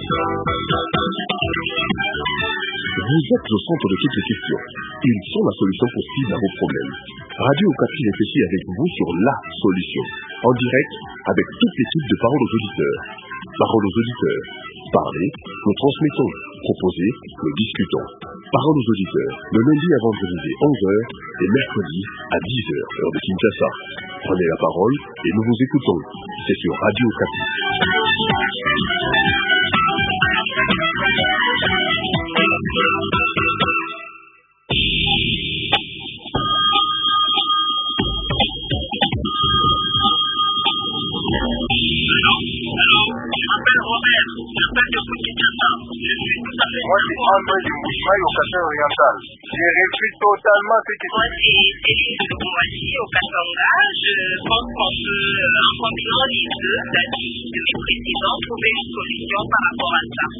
Vous êtes au centre de toutes les questions. Ils sont la solution possible à vos problèmes. Radio Okapi réfléchit avec vous sur la solution. En direct, avec toute l'équipe de Parole aux auditeurs. Parole aux auditeurs. Parlez, nous transmettons. Proposez, nous discutons. Parole aux auditeurs, le lundi à vendredi dès 11h et mercredi à 10h, heure de Kinshasa. Prenez la parole et nous vous écoutons. C'est sur Radio Okapi. Moi, c'est André du Mouchmaï au Kassan oriental. J'ai réfléchi totalement ce qui se passe. Moi, c'est Céline de Boumati au Katanga. Je pense qu'on peut, en combinant les deux avis de mes précédents, trouver une solution par rapport à ça.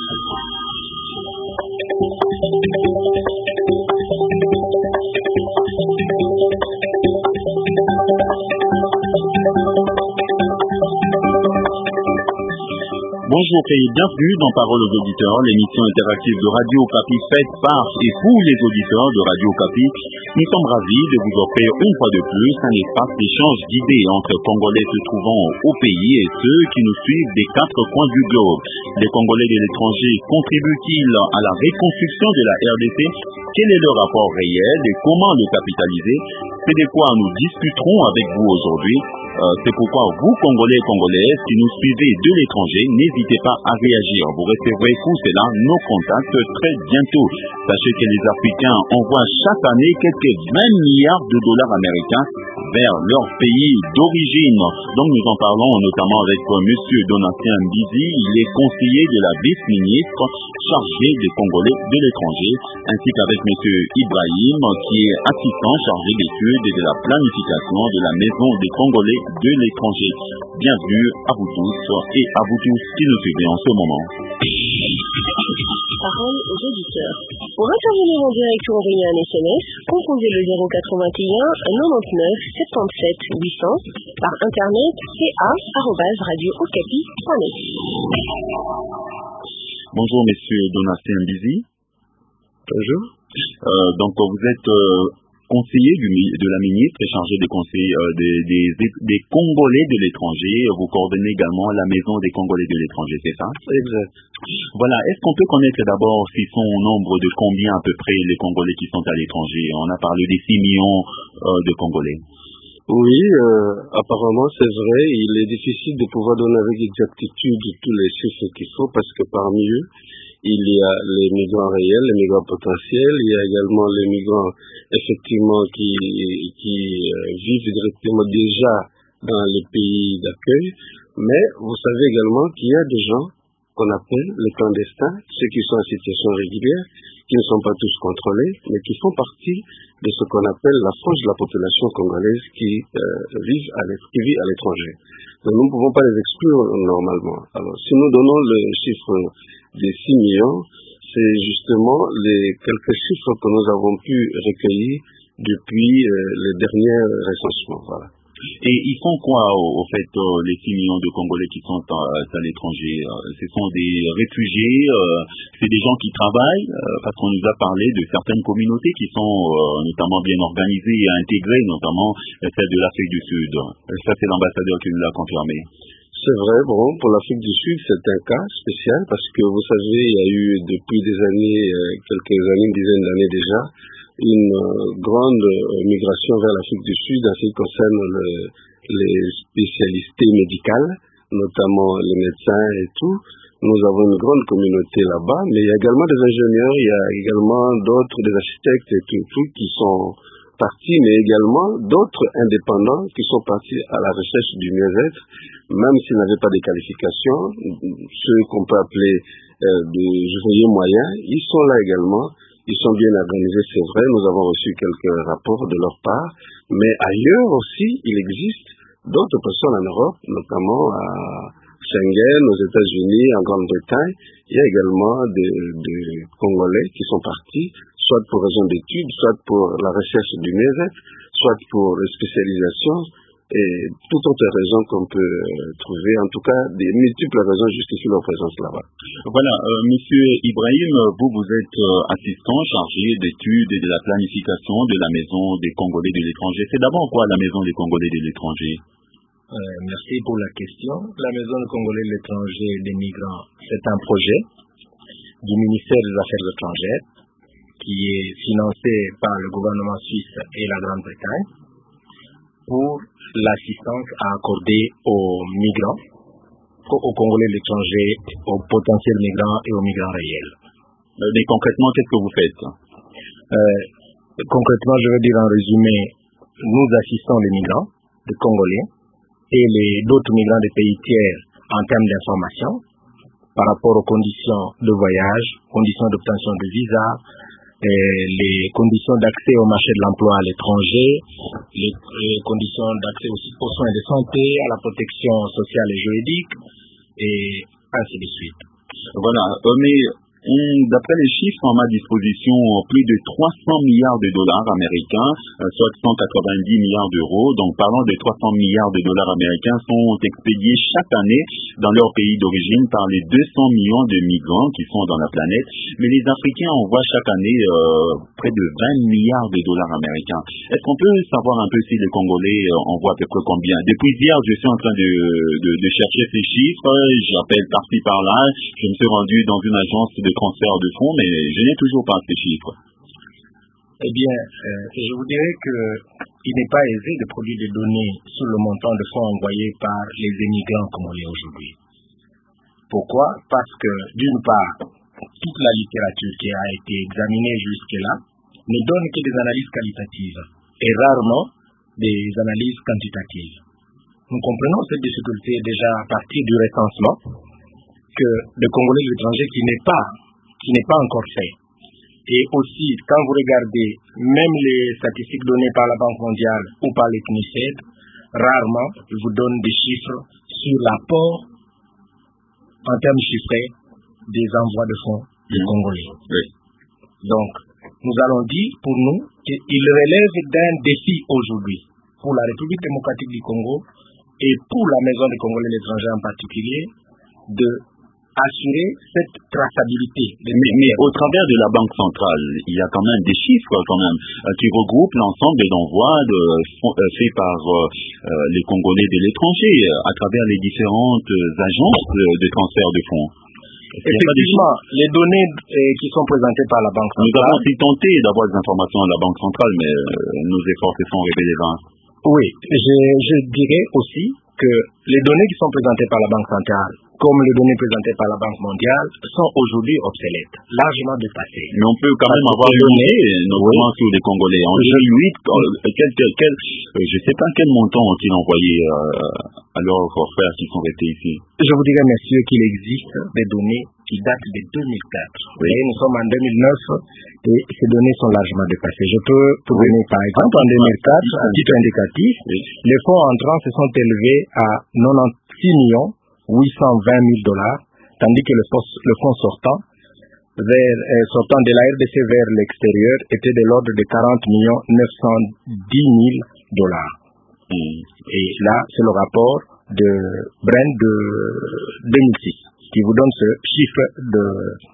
Bonjour et bienvenue dans Parole aux auditeurs, l'émission interactive de Radio Okapi faite par et pour les auditeurs de Radio Okapi. Nous sommes ravis de vous offrir une fois de plus un espace d'échange d'idées entre Congolais se trouvant au pays et ceux qui nous suivent des quatre coins du globe. Les Congolais de l'étranger contribuent-ils à la reconstruction de la RDC? Quel est leur rapport réel et comment le capitaliser? C'est de quoi nous discuterons avec vous aujourd'hui. C'est pourquoi vous, Congolais et Congolaises, qui nous suivez de l'étranger, n'hésitez pas à réagir. Vous recevrez pour cela nos contacts très bientôt. Sachez que les Africains envoient chaque année quelques 20 milliards de dollars américains vers leur pays d'origine. Donc nous en parlons notamment avec M. Donatien Mbizi. Il est conseiller de la vice-ministre chargé des Congolais de l'étranger, ainsi qu'avec M. Ibrahim, qui est assistant chargé d'études et de la planification de la Maison des Congolais de l'étranger. Bienvenue à vous tous et à vous tous qui nous suivez en ce moment. Parole aux auditeurs. Pour intervenir en direct ou envoyer un SMS, composez le 081 99 77 800 par internet ca@radiookapi.net. Bonjour Monsieur Donatien Mbizi. Bonjour. Donc vous êtes conseiller de la ministre et chargé des conseils des Congolais de l'étranger. Vous coordonnez également la Maison des Congolais de l'étranger, c'est ça? Exact. Voilà, est-ce qu'on peut connaître d'abord s'ils sont au nombre de combien à peu près les Congolais qui sont à l'étranger? On a parlé des 6 millions de Congolais. Oui, apparemment c'est vrai, il est difficile de pouvoir donner avec exactitude tous les chiffres qu'il faut parce que parmi eux, il y a les migrants réels, les migrants potentiels, il y a également les migrants effectivement qui vivent directement déjà dans les pays d'accueil, mais vous savez également qu'il y a des gens qu'on appelle les clandestins, ceux qui sont en situation régulière, qui ne sont pas tous contrôlés, mais qui font partie de ce qu'on appelle la frange de la population congolaise qui vit à l'étranger. Donc nous ne pouvons pas les exclure normalement. Alors si nous donnons le chiffre des 6 millions, c'est justement les quelques chiffres que nous avons pu recueillir depuis les derniers recensements. Voilà. Et ils font quoi, au fait, les 6 millions de Congolais qui sont à l'étranger? Ce sont des réfugiés, c'est des gens qui travaillent, parce qu'on nous a parlé de certaines communautés qui sont notamment bien organisées et intégrées, notamment celle de l'Afrique du Sud. Ça, c'est l'ambassadeur qui nous l'a confirmé. C'est vrai, bon, pour l'Afrique du Sud, c'est un cas spécial parce que vous savez, il y a eu depuis des années, quelques années, une dizaine d'années déjà, une grande migration vers l'Afrique du Sud en ce qui concerne les spécialités médicales, notamment les médecins et tout. Nous avons une grande communauté là-bas, mais il y a également des ingénieurs, il y a également d'autres, des architectes et tout qui sont partis, mais également d'autres indépendants qui sont partis à la recherche du mieux-être, même s'ils n'avaient pas de qualifications, ceux qu'on peut appeler des ouvriers moyens, ils sont là également. Ils sont bien organisés, c'est vrai, nous avons reçu quelques rapports de leur part, mais ailleurs aussi, il existe d'autres personnes en Europe, notamment à Schengen, aux États-Unis, en Grande-Bretagne. Il y a également des Congolais qui sont partis, soit pour raison d'études, soit pour la recherche du mieux-être, soit pour spécialisation, et toute autre raison qu'on peut trouver. En tout cas, des multiples raisons justifient leur présence là-bas. Voilà, Monsieur Ibrahim, vous êtes assistant chargé d'études et de la planification de la Maison des Congolais de l'étranger. C'est d'abord quoi la Maison des Congolais de l'étranger? Merci pour la question. La Maison des Congolais de l'étranger et des migrants, c'est un projet du ministère des Affaires étrangères qui est financé par le gouvernement suisse et la Grande-Bretagne pour l'assistance à accorder aux migrants, aux Congolais de l'étranger, aux potentiels migrants et aux migrants réels. Mais concrètement, qu'est-ce que vous faites? Concrètement, je veux dire en résumé, nous assistons les migrants, les Congolais, et d'autres migrants des pays tiers en termes d'information par rapport aux conditions de voyage, conditions d'obtention de visa, les conditions d'accès au marché de l'emploi à l'étranger, les conditions d'accès aux soins de santé, à la protection sociale et juridique, et ainsi de suite. Voilà, mais d'après les chiffres à ma disposition, plus de 300 milliards de dollars américains, soit 190 milliards d'euros. Donc, parlant de 300 milliards de dollars américains sont expédiés chaque année dans leur pays d'origine par les 200 millions de migrants qui sont dans la planète. Mais les Africains envoient chaque année près de 20 milliards de dollars américains. Est-ce qu'on peut savoir un peu si les Congolais envoient à peu près combien? Depuis hier, je suis en train de chercher ces chiffres. J'appelle par-ci par-là. Je me suis rendu dans une agence de transfert de fonds, mais je n'ai toujours pas ces chiffres. Eh bien, je vous dirais qu'il n'est pas aisé de produire des données sur le montant de fonds envoyés par les immigrants comme on est aujourd'hui. Pourquoi? Parce que, d'une part, toute la littérature qui a été examinée jusque-là ne donne que des analyses qualitatives et rarement des analyses quantitatives. Nous comprenons cette difficulté déjà à partir du recensement que le Congolais de l'étranger qui n'est pas encore fait. Et aussi, quand vous regardez même les statistiques données par la Banque mondiale ou par les CNUSED, rarement ils vous donnent des chiffres sur l'apport en termes chiffrés des envois de fonds des Congolais. Oui. Donc, nous allons dire pour nous qu'il relève d'un défi aujourd'hui pour la République démocratique du Congo et pour la Maison des Congolais de l'étranger en particulier de assurer cette traçabilité. Mais au travers de la Banque centrale, il y a quand même des chiffres qui regroupent l'ensemble des envois faits par les Congolais de l'étranger à travers les différentes agences de transfert de fonds. Effectivement, les données qui sont présentées par la Banque centrale... Nous avons aussi tenté d'avoir des informations à la Banque centrale, mais nos efforts se sont révélés vains. Oui, je dirais aussi que les données qui sont présentées par la Banque centrale, comme les données présentées par la Banque mondiale, sont aujourd'hui obsolètes, largement dépassées. Mais on peut quand même avoir une idée, notamment sur les Congolais. En 2008, je ne sais pas quel montant ont-ils envoyé à leurs frères qui sont restés ici. Je vous dirais, messieurs, qu'il existe des données qui datent de 2004. Oui. Et nous sommes en 2009 et ces données sont largement dépassées. Je peux vous donner par exemple en 2004, à titre indicatif, les fonds entrants se sont élevés à 96 820 000 dollars, tandis que le fonds sortant de la RDC vers l'extérieur était de l'ordre de 40 910 000 dollars. Et là, c'est le rapport de Brent de 2006 qui vous donne ce chiffre de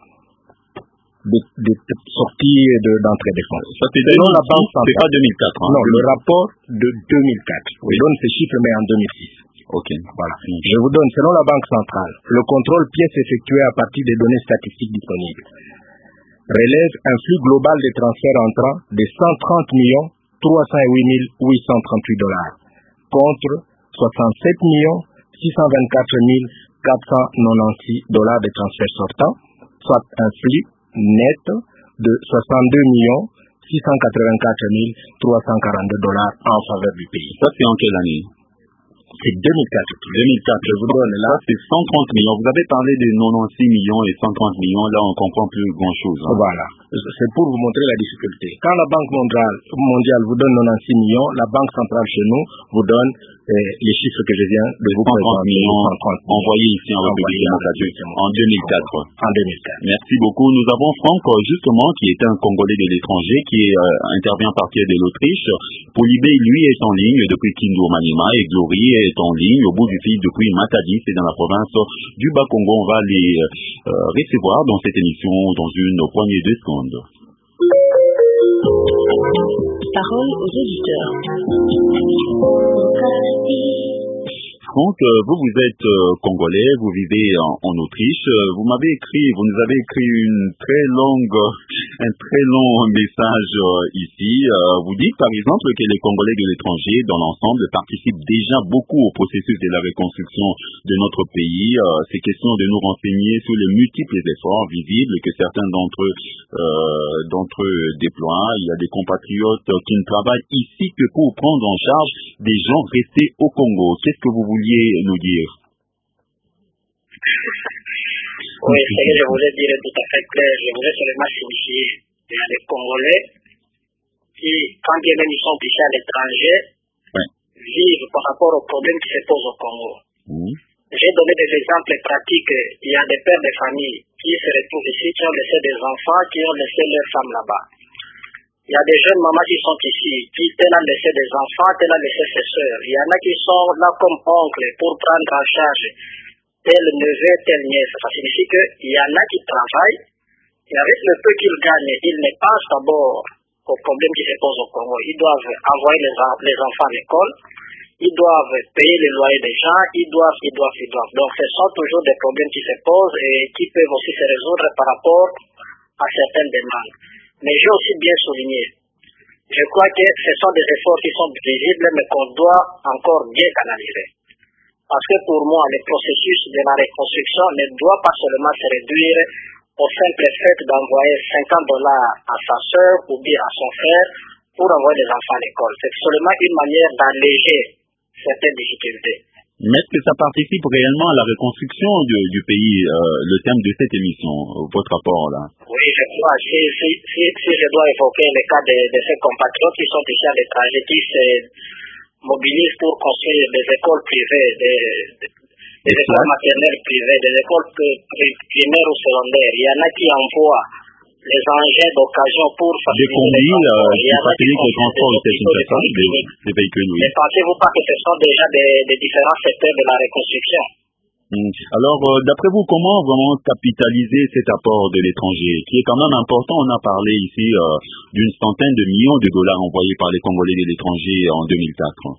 sortie et d'entrée des fonds. Ça, c'est selon la Banque centrale. C'est pas 2004. Non, le rapport de 2004. Oui. Donne ce chiffre, mais en 2006. Ok. Voilà. Je vous donne, selon la Banque centrale, le contrôle pièce effectué à partir des données statistiques disponibles relève un flux global de transferts entrants de 130 308 838 dollars contre 67 624 496 dollars de transferts sortants, soit un flux net de 62 684 342 dollars en faveur du pays. Ça, c'est en quelle année? C'est 2004. Je vous donne là. C'est 130 millions. Vous avez parlé de 96 millions et 130 millions. Là, on comprend plus grand-chose. Hein. Voilà. C'est pour vous montrer la difficulté. Quand la Banque mondiale vous donne 96 millions, la Banque centrale chez nous vous donne les chiffres que je viens de vous 130 présenter. millions envoyés ici en République démocratique en 2004. Merci beaucoup. Nous avons Franck, justement, qui est un Congolais de l'étranger, qui intervient à partir de l'Autriche. Polybé, lui, est en ligne depuis Kindu Maniema et Glory est en ligne au bout du fil depuis Matadi, c'est dans la province du Bas-Congo. On va les recevoir dans cette émission dans une poignée de secondes. Parole aux auditeurs. Franck, vous êtes congolais, vous vivez en Autriche. Vous nous avez écrit un très long message ici. Vous dites par exemple que les Congolais de l'étranger, dans l'ensemble, participent déjà beaucoup au processus de la reconstruction de notre pays. C'est question de nous renseigner sur les multiples efforts visibles que certains d'entre eux déploient. Il y a des compatriotes qui ne travaillent ici que pour prendre en charge des gens restés au Congo. Qu'est-ce que vous vouliez nous dire? Oui, ce que je voulais dire est tout à fait clair. Je voulais seulement signifier qu'il y a des Congolais qui, quand bien même ils sont ici à l'étranger, vivent par rapport aux problèmes qui se posent au Congo. J'ai donné des exemples pratiques. Il y a des pères de famille qui se retrouvent ici, qui ont laissé des enfants, qui ont laissé leurs femmes là-bas. Il y a des jeunes mamans qui sont ici, qui tel a laissé des enfants, tel a laissé ses sœurs. Il y en a qui sont là comme oncles pour prendre en charge tel neveu, tel nièce. Ça signifie qu'il y en a qui travaillent, et avec le peu qu'ils gagnent, ils ne pensent d'abord aux problèmes qui se posent au Congo. Ils doivent envoyer les enfants à l'école, ils doivent payer les loyers des gens, ils doivent. Donc ce sont toujours des problèmes qui se posent et qui peuvent aussi se résoudre par rapport à certaines demandes. Mais j'ai aussi bien souligné, je crois que ce sont des efforts qui sont visibles mais qu'on doit encore bien canaliser. Parce que pour moi, le processus de la reconstruction ne doit pas seulement se réduire au simple fait d'envoyer $50 à sa sœur ou bien à son frère pour envoyer les enfants à l'école. C'est seulement une manière d'alléger certaines difficultés. Mais est-ce que ça participe réellement à la reconstruction du pays, le thème de cette émission, votre rapport là? Oui, je crois. Si je dois évoquer le cas de ces compatriotes qui sont ici à l'étranger, qui se mobilisent pour construire des écoles privées, des écoles maternelles privées, des écoles primaires ou secondaires, il y en a qui envoient les engins d'occasion pour faciliter le transport des véhicules. Oui. Mais pensez-vous pas que ce sont déjà des différents secteurs de la reconstruction? Alors, d'après vous, comment vraiment capitaliser cet apport de l'étranger, qui est quand même important? On a parlé ici d'une centaine de millions de dollars envoyés par les Congolais de l'étranger en 2004.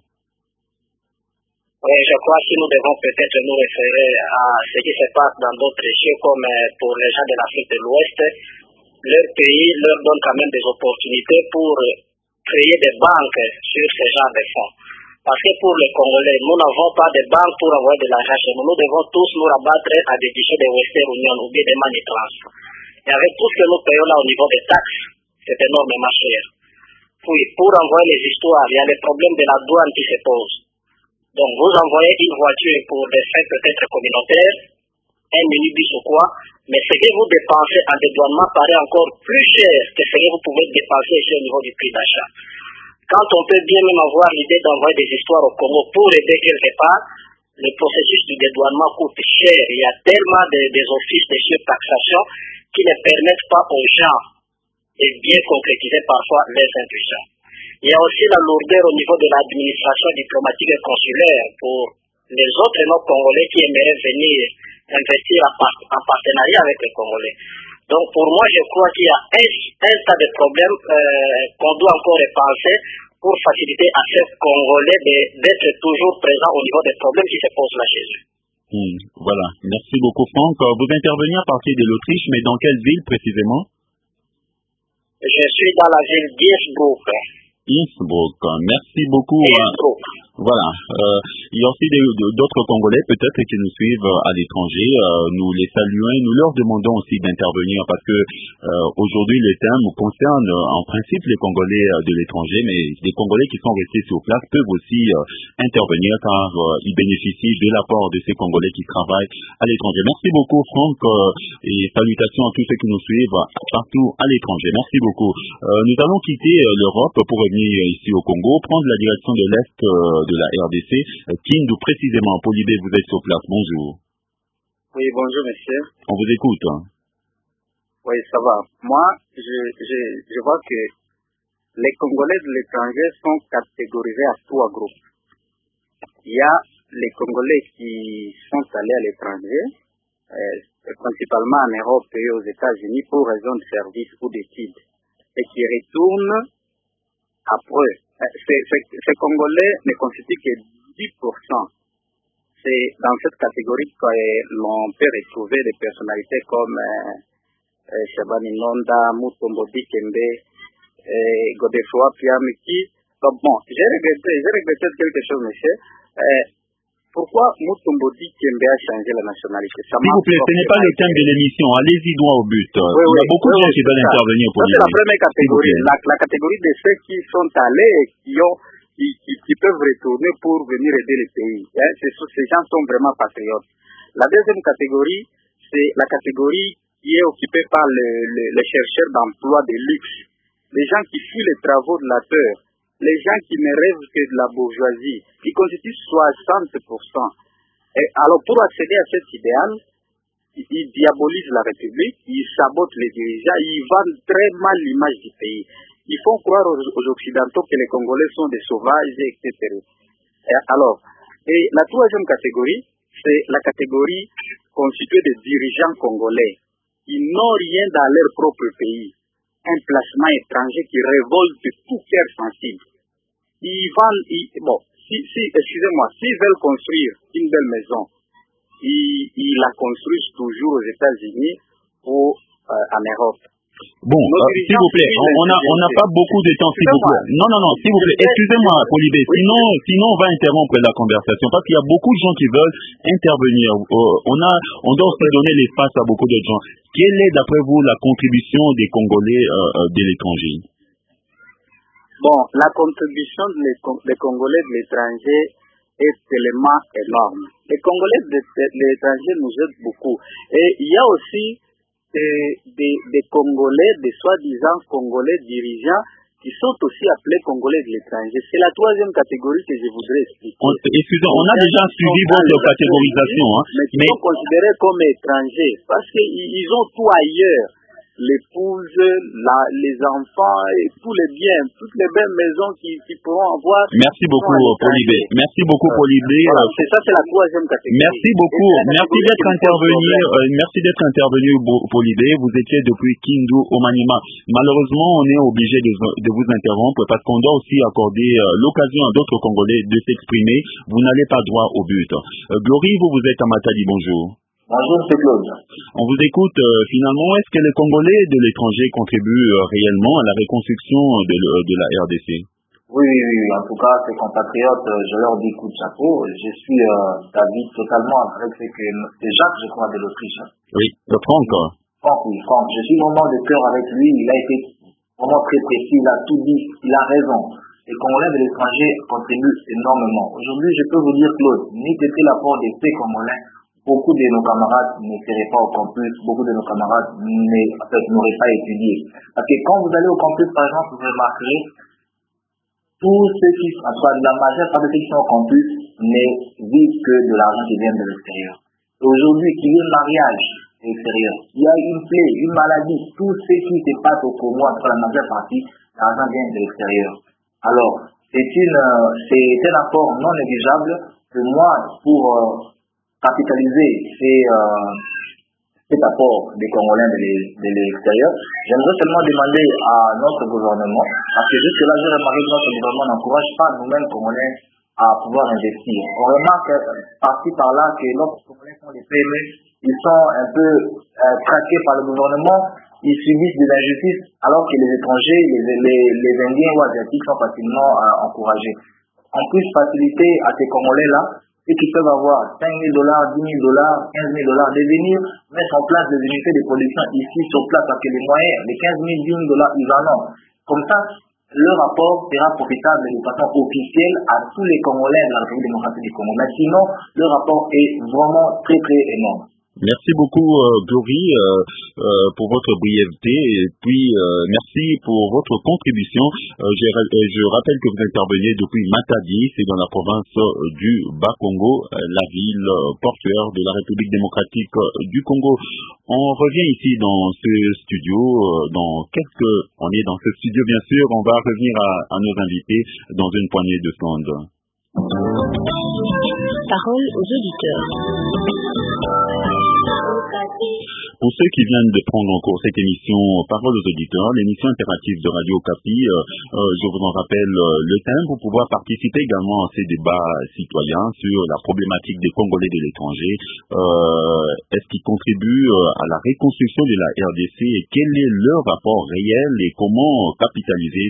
Oui, je crois que nous devons peut-être nous référer à ce qui se passe dans d'autres régions, comme pour les gens de l'Afrique de l'Ouest. Leur pays leur donne quand même des opportunités pour créer des banques sur ce genre de fonds. Parce que pour les Congolais, nous n'avons pas de banque pour avoir de l'argent chez nous. Nous devons tous nous rabattre à des guichets de Western Union ou bien des Manitrans. Et avec tout ce que nous payons là au niveau des taxes, c'est énormément cher. Puis, pour envoyer les histoires, il y a les problèmes de la douane qui se posent. Donc, vous envoyez une voiture pour des fins peut-être communautaires, un minibus ou quoi, mais ce que vous dépensez en dédouanement paraît encore plus cher que ce que vous pouvez dépenser ici au niveau du prix d'achat. Quand on peut bien même avoir l'idée d'envoyer des histoires au Congo pour aider quelque part, le processus du dédouanement coûte cher. Il y a tellement des offices de surtaxation qui ne permettent pas aux gens de bien concrétiser parfois leurs intuitions. Il y a aussi la lourdeur au niveau de l'administration diplomatique et consulaire pour les autres non-congolais qui aimeraient venir investir en partenariat avec les Congolais. Donc pour moi, je crois qu'il y a un tas de problèmes qu'on doit encore repenser pour faciliter à ces Congolais d'être toujours présents au niveau des problèmes qui se posent là chez eux. Voilà, merci beaucoup Franck. Vous intervenez à partir de l'Autriche, mais dans quelle ville précisément? Je suis dans la ville d'Innsbruck. Innsbruck, merci beaucoup. Voilà, il y a aussi d'autres Congolais peut-être qui nous suivent à l'étranger. Nous les saluons, nous leur demandons aussi d'intervenir parce que aujourd'hui le thème concerne en principe les Congolais de l'étranger, mais les Congolais qui sont restés sur place peuvent aussi intervenir car ils bénéficient de l'apport de ces Congolais qui travaillent à l'étranger. Merci beaucoup Franck et salutations à tous ceux qui nous suivent partout à l'étranger. Merci beaucoup. Nous allons quitter l'Europe pour revenir ici au Congo, prendre la direction de l'Est de la RDC. Kindu précisément, Polybé, vous êtes sur place, bonjour. Oui, bonjour monsieur. On vous écoute. Oui, ça va. Moi, je vois que les Congolais de l'étranger sont catégorisés à trois groupes. Il y a les Congolais qui sont allés à l'étranger, principalement en Europe et aux États-Unis pour raison de service ou d'études, et qui retournent après. Ces Congolais ne constituent que 10%. C'est dans cette catégorie que l'on peut retrouver des personnalités comme Shabani Nonda, Mutombo Dikembe, Godefroy Piamiki. Bon, j'ai regretté quelque chose, monsieur. Pourquoi Mutombo Dikembe a changé la nationalité? S'il vous plaît, ce n'est pas le thème de l'émission. Allez-y droit au but. Oui, il y a beaucoup de gens qui veulent intervenir pour c'est la première catégorie. La catégorie de ceux qui sont allés et qui peuvent retourner pour venir aider le pays. Ces gens sont vraiment patriotes. La deuxième catégorie, c'est la catégorie qui est occupée par les chercheurs d'emploi de luxe. Les gens qui fuient les travaux de la terre. Les gens qui ne rêvent que de la bourgeoisie, qui constituent 60%. Et alors, pour accéder à cet idéal, ils diabolisent la République, ils sabotent les dirigeants, ils vendent très mal l'image du pays. Ils font croire aux Occidentaux que les Congolais sont des sauvages, etc. Et la troisième catégorie, c'est la catégorie constituée de dirigeants congolais qui n'ont rien dans leur propre pays. Un placement étranger qui révolte tout cœur sensible. Ils vendent, excusez-moi, s'ils veulent construire une belle maison, ils la construisent toujours aux États-Unis ou en Europe. Bon, s'il vous plaît, on n'a pas beaucoup de temps, s'il vous plaît. Non, s'il vous plaît, excusez-moi, Polybé, sinon on va interrompre la conversation, parce qu'il y a beaucoup de gens qui veulent intervenir. On doit aussi donner l'espace à beaucoup d'autres gens. Quelle est, d'après vous, la contribution des Congolais de l'étranger? Bon, la contribution des Congolais de l'étranger est tellement énorme. Les Congolais de l'étranger nous aident beaucoup. Et il y a aussi des Congolais, des soi-disant Congolais dirigeants qui sont aussi appelés Congolais de l'étranger. C'est la troisième catégorie que je voudrais expliquer. Excusez, on a déjà suivi votre catégorisation. Mais ils sont considérés comme étrangers parce qu'ils ont tout ailleurs. L'épouse, les enfants et tous les biens, toutes les belles maisons qui pourront avoir. Merci beaucoup, Polybé. Merci beaucoup, Polybé. C'est ça, c'est la troisième catégorie. Merci beaucoup. Merci d'être intervenu, Polybé. Vous étiez depuis Kindu au Maniema. Malheureusement, on est obligé de vous interrompre parce qu'on doit aussi accorder l'occasion à d'autres Congolais de s'exprimer. Vous n'allez pas droit au but. Glory, vous êtes à Matadi. Bonjour. Bonjour, c'est Claude. On vous écoute. Finalement, est-ce que les Congolais de l'étranger contribuent réellement à la reconstruction de la RDC? Oui. En tout cas, ces compatriotes, je leur dis coup de chapeau. Je suis d'avis totalement avec ce que c'est Jacques, je crois, de l'Autriche. Oui, Franck. Franck. Je suis vraiment de cœur avec lui. Il a été vraiment très précis. Il a tout dit. Il a raison. Les Congolais de l'étranger contribuent énormément. Aujourd'hui, je peux vous dire, Claude, n'eût été l'apport de ces Congolais, beaucoup de nos camarades ne seraient pas au campus, beaucoup de nos camarades n'auraient pas étudié. Parce que quand vous allez au campus, par exemple, vous remarquerez, tous ceux qui, la majeure partie de ceux qui sont au campus ne vivent que de l'argent qui vient de l'extérieur. Et aujourd'hui, qu'il y ait un mariage de l'extérieur, il y a une plaie, une maladie, tout ce qui se passe au Congo, entre la majeure partie, l'argent vient de l'extérieur. Alors, c'est un apport non négligeable que moi, pour capitaliser cet apport des Congolais de l'extérieur, j'aimerais seulement demander à notre gouvernement, parce que jusque-là, j'ai remarqué que notre gouvernement n'encourage pas nous-mêmes Congolais à pouvoir investir. On remarque par-ci par-là que lorsque les Congolais font des PME, ils sont un peu traqués par le gouvernement, ils subissent des injustices, alors que les étrangers, les Indiens ou Asiatiques sont facilement encouragés. On puisse faciliter à ces Congolais-là, ceux qui peuvent avoir $5 000, $10 000, $15 000, de venir mettre en place des unités de production ici sur place, parce que les moyens, les $15 000, $10 000, ils en ont. Comme ça, le rapport sera profitable de façon officielle à tous les Congolais de la République démocratique du Congo. Mais sinon, le rapport est vraiment très très énorme. Merci beaucoup, Glory, pour votre brièveté et puis merci pour votre contribution. Je rappelle que vous intervenez depuis Matadi, c'est dans la province du Bas-Congo, la ville portuaire de la République démocratique du Congo. On revient ici dans ce studio, on est dans ce studio bien sûr, on va revenir à nos invités dans une poignée de secondes. Parole aux auditeurs. Pour ceux qui viennent de prendre en cours cette émission Parole aux auditeurs, l'émission interactive de Radio Okapi, je vous en rappelle le thème pour pouvoir participer également à ces débats citoyens sur la problématique des Congolais de l'étranger. Est-ce qu'ils contribuent à la reconstruction de la RDC et quel est leur rapport réel et comment capitaliser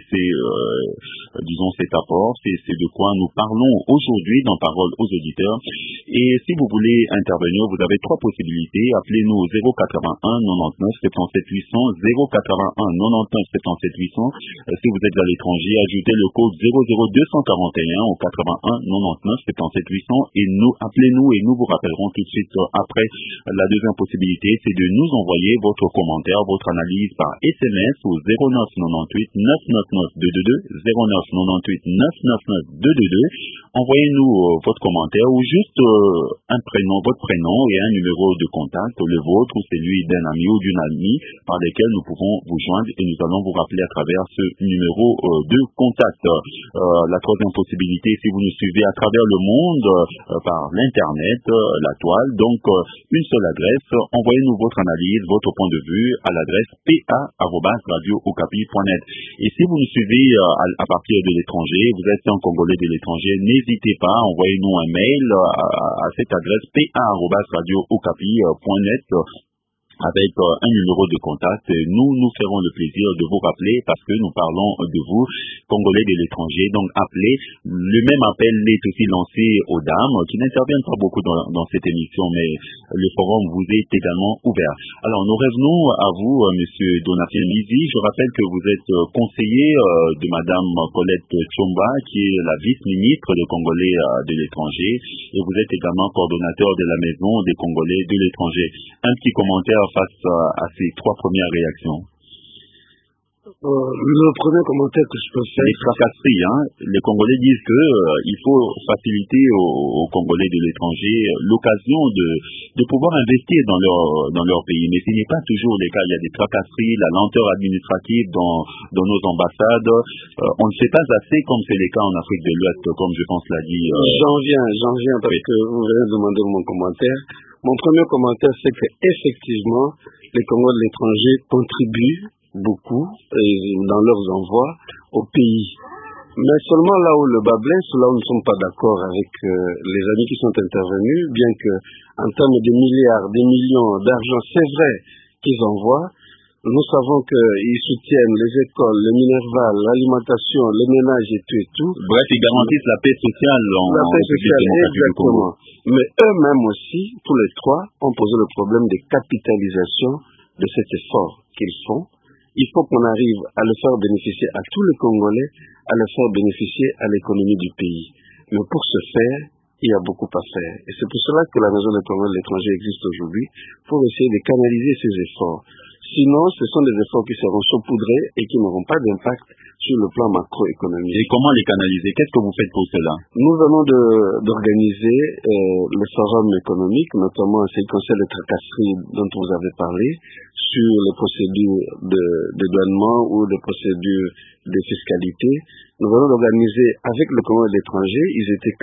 cet apport? C'est de quoi nous parlons aujourd'hui dans Parole aux auditeurs. Et si vous voulez intervenir, vous avez trois possibilités. Appelez-nous au 081 99 77 800, 081 99 77 800. Si vous êtes à l'étranger, ajoutez le code 00241 au 81 99 77 800 et appelez-nous et nous vous rappellerons tout de suite après. La deuxième possibilité, c'est de nous envoyer votre commentaire, votre analyse par SMS au 09 98 999 222, 09 98 999 222. Envoyez-nous votre commentaire ou juste votre prénom et un numéro de contact, le vôtre ou celui d'un ami ou d'une amie par lesquels nous pouvons vous joindre et nous allons vous rappeler à travers ce numéro de contact. La troisième possibilité, si vous nous suivez à travers le monde par l'internet, la toile, donc une seule adresse, envoyez-nous votre analyse, votre point de vue à l'adresse pa@radiookapi.net. Et si vous nous suivez à partir de l'étranger, vous êtes un Congolais de l'étranger, n'hésitez pas, envoyez-nous un mail à cette adresse pa@radiookapi.net avec un numéro de contact. Nous ferons le plaisir de vous rappeler parce que nous parlons de vous, Congolais de l'étranger. Donc appelez. Le même appel est aussi lancé aux dames qui n'interviennent pas beaucoup dans cette émission, mais le forum vous est également ouvert. Alors nous revenons à vous, Monsieur Donatien Lizy. Je rappelle que vous êtes conseiller de Madame Colette Tshomba, qui est la vice-ministre des Congolais de l'étranger, et vous êtes également coordonnateur de la Maison des Congolais de l'étranger. Un petit commentaire face à ces trois premières réactions. Le premier commentaire que je peux faire... Les tracasseries, les Congolais disent qu'il faut faciliter aux Congolais de l'étranger l'occasion de pouvoir investir dans leur pays. Mais ce n'est pas toujours le cas. Il y a des tracasseries, la lenteur administrative dans nos ambassades. On ne fait pas assez comme c'est le cas en Afrique de l'Ouest, comme je pense l'a dit. J'en viens parce que vous venez de demander mon commentaire. Mon premier commentaire, c'est qu'effectivement, les Congolais de l'étranger contribuent beaucoup dans leurs envois au pays. Mais seulement là où le bas blesse, là où nous ne sommes pas d'accord avec les amis qui sont intervenus, bien que en termes de milliards, des millions d'argent, c'est vrai qu'ils envoient, nous savons qu'ils soutiennent les écoles, le Minerval, l'alimentation, les ménages et tout. Bref, ils garantissent la paix sociale la paix sociale, exactement. Mais eux-mêmes aussi, tous les trois, ont posé le problème de capitalisation de cet effort qu'ils font. Il faut qu'on arrive à le faire bénéficier à tous les Congolais, à le faire bénéficier à l'économie du pays. Mais pour ce faire, il y a beaucoup à faire. Et c'est pour cela que la Maison des Congolais de l'étranger existe aujourd'hui, pour essayer de canaliser ces efforts. Sinon, ce sont des efforts qui seront saupoudrés et qui n'auront pas d'impact sur le plan macroéconomique. Et comment les canaliser? Qu'est-ce que vous faites pour cela? Nous venons d'organiser le forum économique, notamment en ce qui concerne les tracasseries dont vous avez parlé, sur les procédures de douanement ou les procédures de fiscalité. Nous venons d'organiser avec le Congolais de l'étranger, ils étaient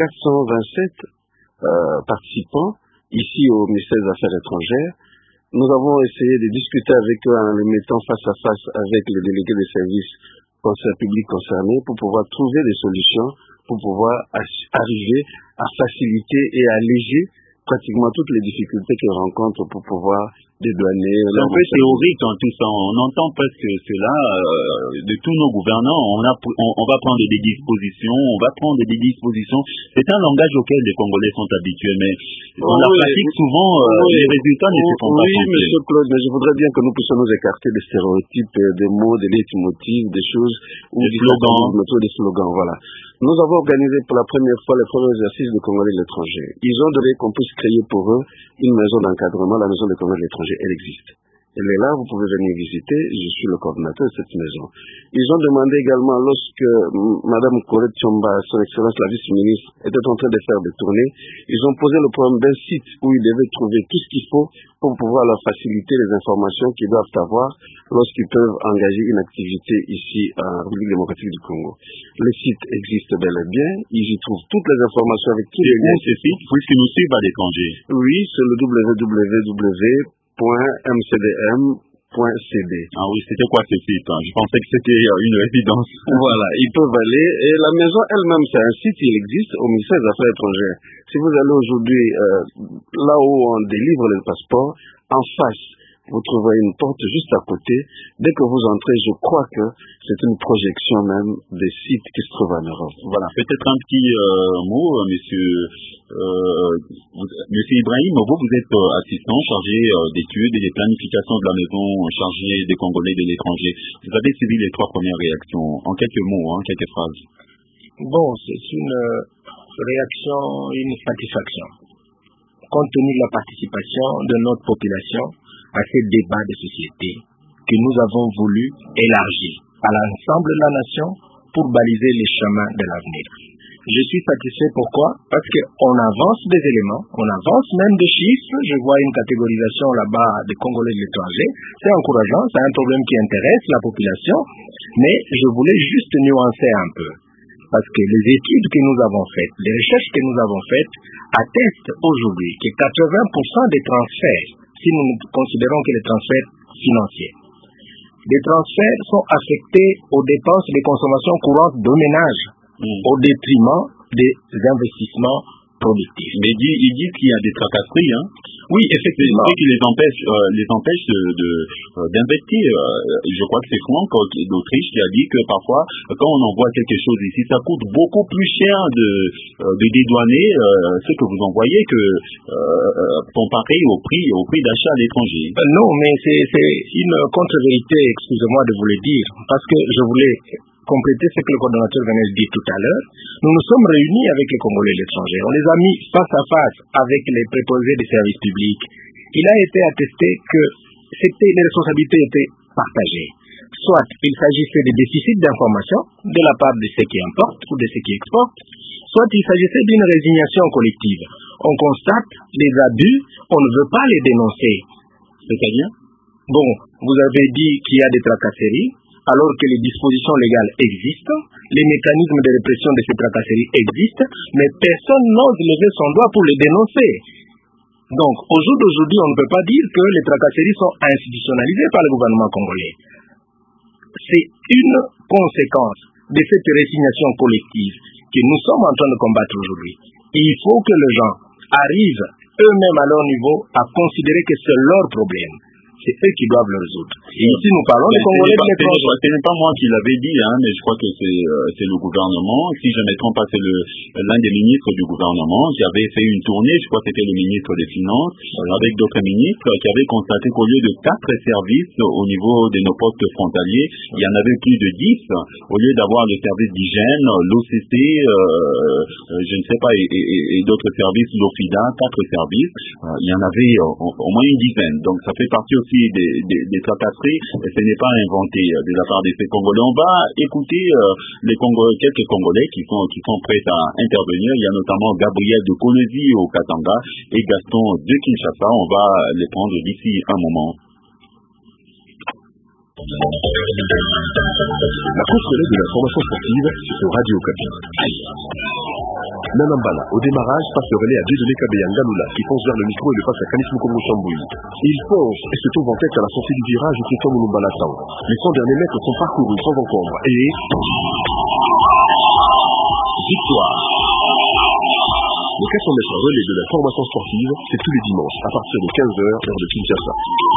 427 participants ici au ministère des Affaires étrangères. Nous avons essayé de discuter avec eux en les mettant face à face avec les délégués des services publics concernés pour pouvoir trouver des solutions, pour pouvoir arriver à faciliter et alléger pratiquement toutes les difficultés qu'ils rencontrent pour pouvoir dédouaner. C'est un peu théorique en tout ça. On entend presque cela de tous nos gouvernants. On va prendre des dispositions. C'est un langage auquel les Congolais sont habitués, mais dans la pratique, souvent, les résultats ne se font pas. Oui, monsieur Claude, mais je voudrais bien que nous puissions nous écarter des stéréotypes, des mots, des leitmotifs, des choses, ou des slogans, voilà. Nous avons organisé pour la première fois les premiers exercices de Congolais de l'étranger. Ils ont donné qu'on puisse créer pour eux une maison d'encadrement. La maison des Congolais de l'étranger, elle existe. Elle est là, vous pouvez venir visiter. Je suis le coordinateur de cette maison. Ils ont demandé également, lorsque Madame Colette Chomba, son Excellence la vice-ministre, était en train de faire des tournées, ils ont posé le problème d'un site où ils devaient trouver tout ce qu'il faut pour pouvoir leur faciliter les informations qu'ils doivent avoir lorsqu'ils peuvent engager une activité ici en République démocratique du Congo. Le site existe bel et bien, ils y trouvent toutes les informations avec tous les liens. Ce site, puisque nous suivons à l'étranger. Oui, c'est le www.mcdm.cd. Ah oui, c'était quoi ce site? Je pensais que c'était une résidence. Voilà, ils peuvent aller. Et la maison elle-même, c'est un site, il existe au ministère des Affaires étrangères. Si vous allez aujourd'hui là où on délivre les passeports, en face, vous trouverez une porte juste à côté. Dès que vous entrez, je crois que c'est une projection même des sites qui se trouvent en Europe. Voilà, peut-être un petit mot, monsieur Ibrahim, vous êtes assistant chargé d'études et des planifications de la maison chargée des Congolais de l'étranger. Vous avez suivi les 3 premières réactions. En quelques mots, quelques phrases. Bon, c'est une réaction, une satisfaction. Compte tenu de la participation de notre population à ces débats de société que nous avons voulu élargir à l'ensemble de la nation pour baliser les chemins de l'avenir. Je suis satisfait, pourquoi? Parce qu'on avance des éléments, on avance même des chiffres. Je vois une catégorisation là-bas des Congolais de l'étranger. C'est encourageant, c'est un problème qui intéresse la population, mais je voulais juste nuancer un peu. Parce que les études que nous avons faites, les recherches que nous avons faites, attestent aujourd'hui que 80% des transferts, si nous considérons que les transferts financiers, les transferts sont affectés aux dépenses de consommation courante de ménage, au détriment des investissements productifs. Mais il dit qu'il y a des tracasseries, Oui, effectivement. Qui les empêchent d'investir. Je crois que c'est Franck d'Autriche qui a dit que parfois, quand on envoie quelque chose ici, ça coûte beaucoup plus cher de dédouaner ce que vous envoyez que comparé au prix d'achat à l'étranger. Non, mais c'est une contre-vérité, excusez-moi de vous le dire, parce que je voulais compléter ce que le coordonnateur venait de dire tout à l'heure. Nous nous sommes réunis avec les Congolais de l'étranger. On les a mis face à face avec les préposés des services publics. Il a été attesté que les responsabilités étaient partagées. Soit il s'agissait de déficits d'information de la part de ceux qui importent ou de ceux qui exportent, soit il s'agissait d'une résignation collective. On constate les abus, on ne veut pas les dénoncer. C'est-à-dire? Bon, vous avez dit qu'il y a des tracasseries, alors que les dispositions légales existent, les mécanismes de répression de ces tracasseries existent, mais personne n'ose lever son doigt pour les dénoncer. Donc, au jour d'aujourd'hui, on ne peut pas dire que les tracasseries sont institutionnalisées par le gouvernement congolais. C'est une conséquence de cette résignation collective que nous sommes en train de combattre aujourd'hui. Il faut que les gens arrivent eux-mêmes à leur niveau à considérer que c'est leur problème. C'est eux qui doivent le résoudre. Et ici, nous parlons des Congolais de l'étranger. Ce n'est pas moi qui l'avais dit, mais je crois que c'est le gouvernement. Si je ne me trompe pas, c'est l'un des ministres du gouvernement qui avait fait une tournée, je crois que c'était le ministre des Finances, avec d'autres ministres, qui avaient constaté qu'au lieu de 4 services au niveau de nos postes frontaliers, il y en avait plus de 10. Au lieu d'avoir le service d'hygiène, l'OCC, je ne sais pas, et d'autres services, l'OFIDA, 4 services, il y en avait au moins une dizaine. Donc ça fait partie aussi des tracasseries, et ce n'est pas inventé de la part de ces Congolais. On va écouter quelques Congolais qui sont prêts à intervenir. Il y a notamment Gabriel de Kolwezi au Katanga et Gaston de Kinshasa. On va les prendre d'ici un moment. La course relève de l'information sportive sur Radio Okapi. Nanambala, au démarrage, passe le relais à Dieudonné Kabeya Ngaloula qui fonce vers le micro et le passe à Kanis Mukongo Chamboui. Il fonce et se trouve en tête à la sortie du virage au Christian Mouloumbala Tao. Les 100 derniers mètres sont parcourus sans encombre et... victoire. Le 400 mètres relais de la formation sportive, c'est tous les dimanches à partir de 15h, heure de Kinshasa.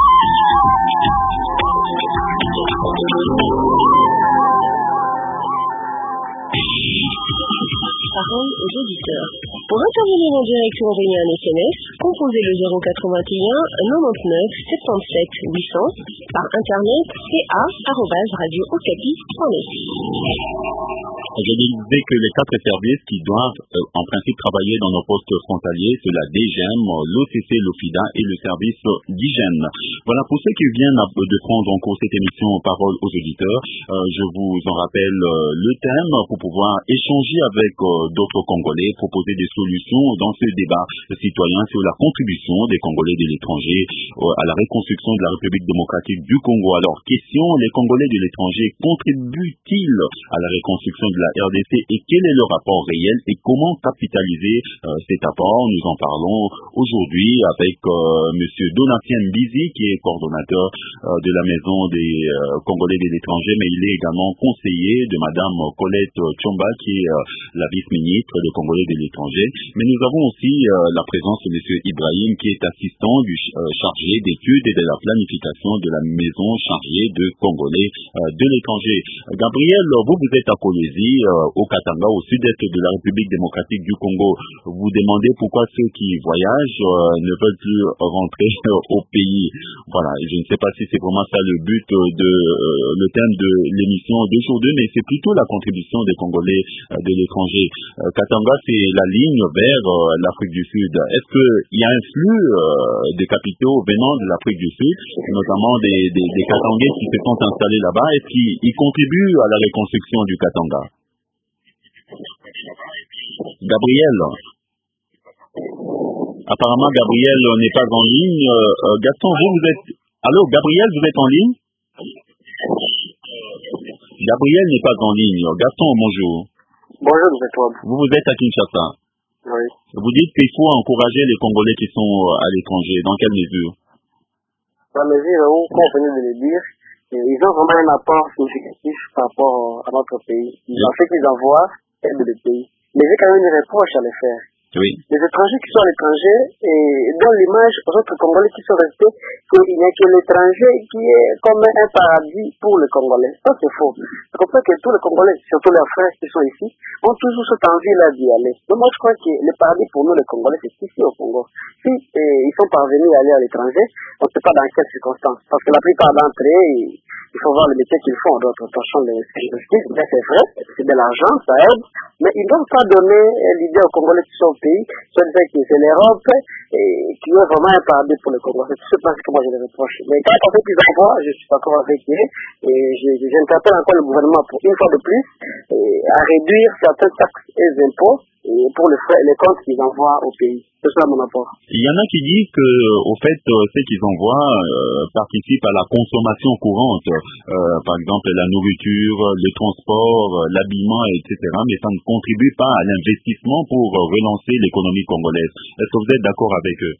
Parole aux auditeurs. Pour intervenir en direct ou envoyer un SMS, composez le 081 99 77 800 par internet ca@radiookapi.net. Je disais que les 4 services qui doivent en principe travailler dans nos postes frontaliers, c'est la DGM, l'OCC, l'OFIDA et le service d'hygiène. Voilà, pour ceux qui viennent de prendre en cours cette émission Parole aux auditeurs, je vous en rappelle le thème pour pouvoir échanger avec d'autres Congolais, proposer des solutions dans ce débat citoyen sur la contribution des Congolais de l'étranger à la reconstruction de la République démocratique du Congo. Alors, question, les Congolais de l'étranger contribuent-ils à la reconstruction de la RDC et quel est le rapport réel et comment capitaliser cet apport? Nous en parlons aujourd'hui avec monsieur Donatien Mbizi qui est coordonnateur de la Maison des Congolais de l'étranger, mais il est également conseiller de madame Colette Tchomba qui est la vice-ministre des Congolais de l'étranger. Mais nous avons aussi la présence de monsieur Ibrahim qui est assistant du chargé d'études et de la planification de la Maison chargée de Congolais de l'étranger. Gabriel, vous êtes à Kolwezi, au Katanga, au sud-est de la République démocratique du Congo. Vous demandez pourquoi ceux qui voyagent ne veulent plus rentrer au pays. Voilà, je ne sais pas si c'est vraiment ça le but le thème de l'émission d'aujourd'hui, mais c'est plutôt la contribution des Congolais de l'étranger. Katanga, c'est la ligne vers l'Afrique du Sud. Est-ce qu'il y a un flux de capitaux venant de l'Afrique du Sud, notamment des Katangais qui se sont installés là-bas et qui contribuent à la reconstruction du Katanga? Gabriel. Apparemment, Gabriel n'est pas en ligne. Gaston, vous êtes... Allô, Gabriel, vous êtes en ligne? Gabriel n'est pas en ligne. Gaston, bonjour. Bonjour, M. Toub. Vous êtes à Kinshasa. Oui. Vous dites qu'il faut encourager les Congolais qui sont à l'étranger. Dans quelle mesure? Dans la mesure où, comme vous venez de le dire, ils ont vraiment un apport significatif par rapport à notre pays. En fait, ils envoient aide le pays. Mais j'ai quand même une reproche à les faire. Oui. Les étrangers qui sont à l'étranger donnent l'image aux autres Congolais qui sont restés qu'il n'y a que l'étranger qui est comme un paradis pour les Congolais. Ça, c'est faux. C'est comme ça que tous les Congolais, surtout leurs frères qui sont ici, ont toujours cette envie-là d'y aller. Donc moi, je crois que le paradis pour nous, les Congolais, c'est ici au Congo. Si ils sont parvenus à aller à l'étranger, on ne sait pas dans quelles circonstances. Parce que la plupart d'entre eux, il faut voir le métier qu'ils font. D'autres tâchons de justice, mais c'est vrai, c'est de l'argent, ça aide. Mais ils ne doivent pas donner l'idée aux Congolais qui sont au pays, soit dire que c'est l'Europe qui est vraiment un paradis pour les Congolais. C'est tout ce que moi je les reproche. Mais quand on fait qu'ils envoient, je suis d'accord avec eux. Et j'interpelle encore le gouvernement pour une fois de plus à réduire certaines taxes et impôts pour les comptes qu'ils envoient au pays. C'est ça mon apport. Il y en a qui disent que, au fait, ceux qu'ils envoient participent à la consommation courante. Par exemple, la nourriture, le transport, l'habillement, etc. Mais ça ne contribue pas à l'investissement pour relancer l'économie congolaise. Est-ce que vous êtes d'accord avec eux?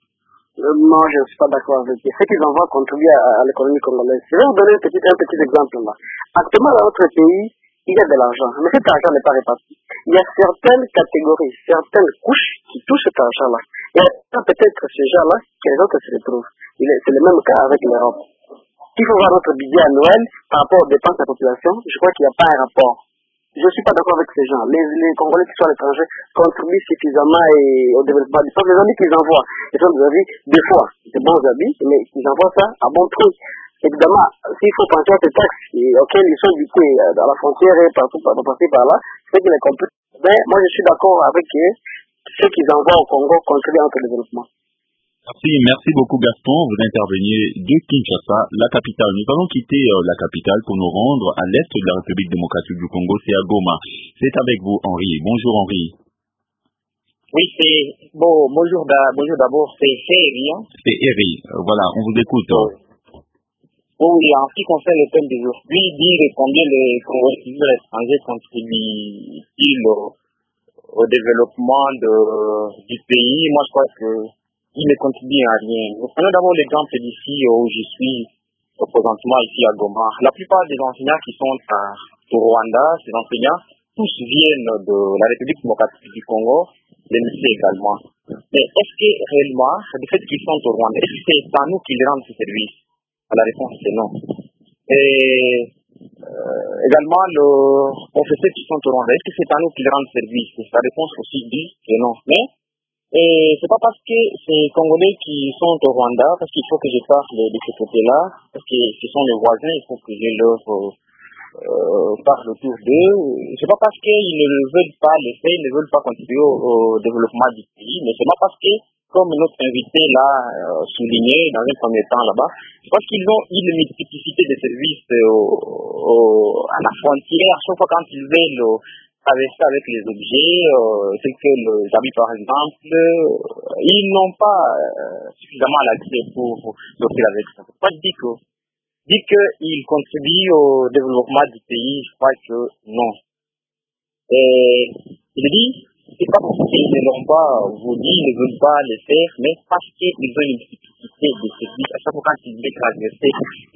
Non, je ne suis pas d'accord avec eux. Ceux qu'ils envoient contribuent à l'économie congolaise. Je vais vous donner un petit exemple là. Actuellement, dans notre pays, il y a de l'argent, mais cet argent n'est pas réparti. Il y a certaines catégories, certaines couches qui touchent cet argent-là. Et peut-être ces gens-là, que les autres se retrouvent. C'est le même cas avec l'Europe. Il faut voir notre budget annuel par rapport aux dépenses de la population. Je crois qu'il n'y a pas un rapport. Je ne suis pas d'accord avec ces gens. Les Congolais qui sont à l'étranger contribuent suffisamment au développement du peuple. Les habits qu'ils envoient, ils sont des habits, des fois, des bons habits, mais ils envoient ça à bon prix. Évidemment, s'il faut penser à ces taxes auxquelles ils sont dictés dans la frontière et partout par là, c'est qu'ils les comprennent. Mais moi, je suis d'accord avec eux. Ceux qu'ils envoient au Congo contribuent à notre développement. Merci beaucoup Gaston. Vous interveniez de Kinshasa, la capitale. Nous allons quitter la capitale pour nous rendre à l'est de la République démocratique du Congo, c'est à Goma. C'est avec vous Henri. Bonjour Henri. Oui, c'est bon. Bonjour d'abord, c'est Eri. C'est Eri. Voilà, on vous écoute. Oui, en ce qui concerne le thème d'aujourd'hui, dire combien les Congolais étrangers contribuent-ils au développement du pays. Moi, je crois qu'ils ne contribuent à rien. Nous prenons d'abord l'exemple d'ici où je suis présentement ici à Goma. La plupart des enseignants qui sont au Rwanda, ces enseignants, tous viennent de la République démocratique du Congo. les métiers également. Mais est-ce que réellement, du fait qu'ils sont au Rwanda, est-ce que c'est à nous qu'ils rendent ce service? La réponse c'est non. Et également, le professeur qui sont au Rwanda, est-ce que c'est à nous qu'ils rendent service? La réponse aussi dit que non. Mais c'est pas parce que c'est les Congolais qui sont au Rwanda, parce qu'il faut que je parle de ce côté-là, parce que ce sont les voisins, il faut que je leur parle autour d'eux. C'est pas parce qu'ils ne veulent pas le faire, ils ne veulent pas contribuer au développement du pays, mais c'est pas parce que, comme notre invité l'a souligné dans un premier temps là-bas, c'est parce qu'ils ont une multiplicité de services à la frontière, sauf quand ils veulent traverser avec les objets, c'est que les habits par exemple, ils n'ont pas suffisamment l'accès pour sortir avec ça. C'est pas dit qu'ils contribuent au développement du pays, je crois que non. Et il dit, c'est pas parce qu'ils ne l'ont pas voulu, ils ne veulent pas le faire, mais parce qu'ils ont une multiplicité de services à chaque fois quand ils veulent traverser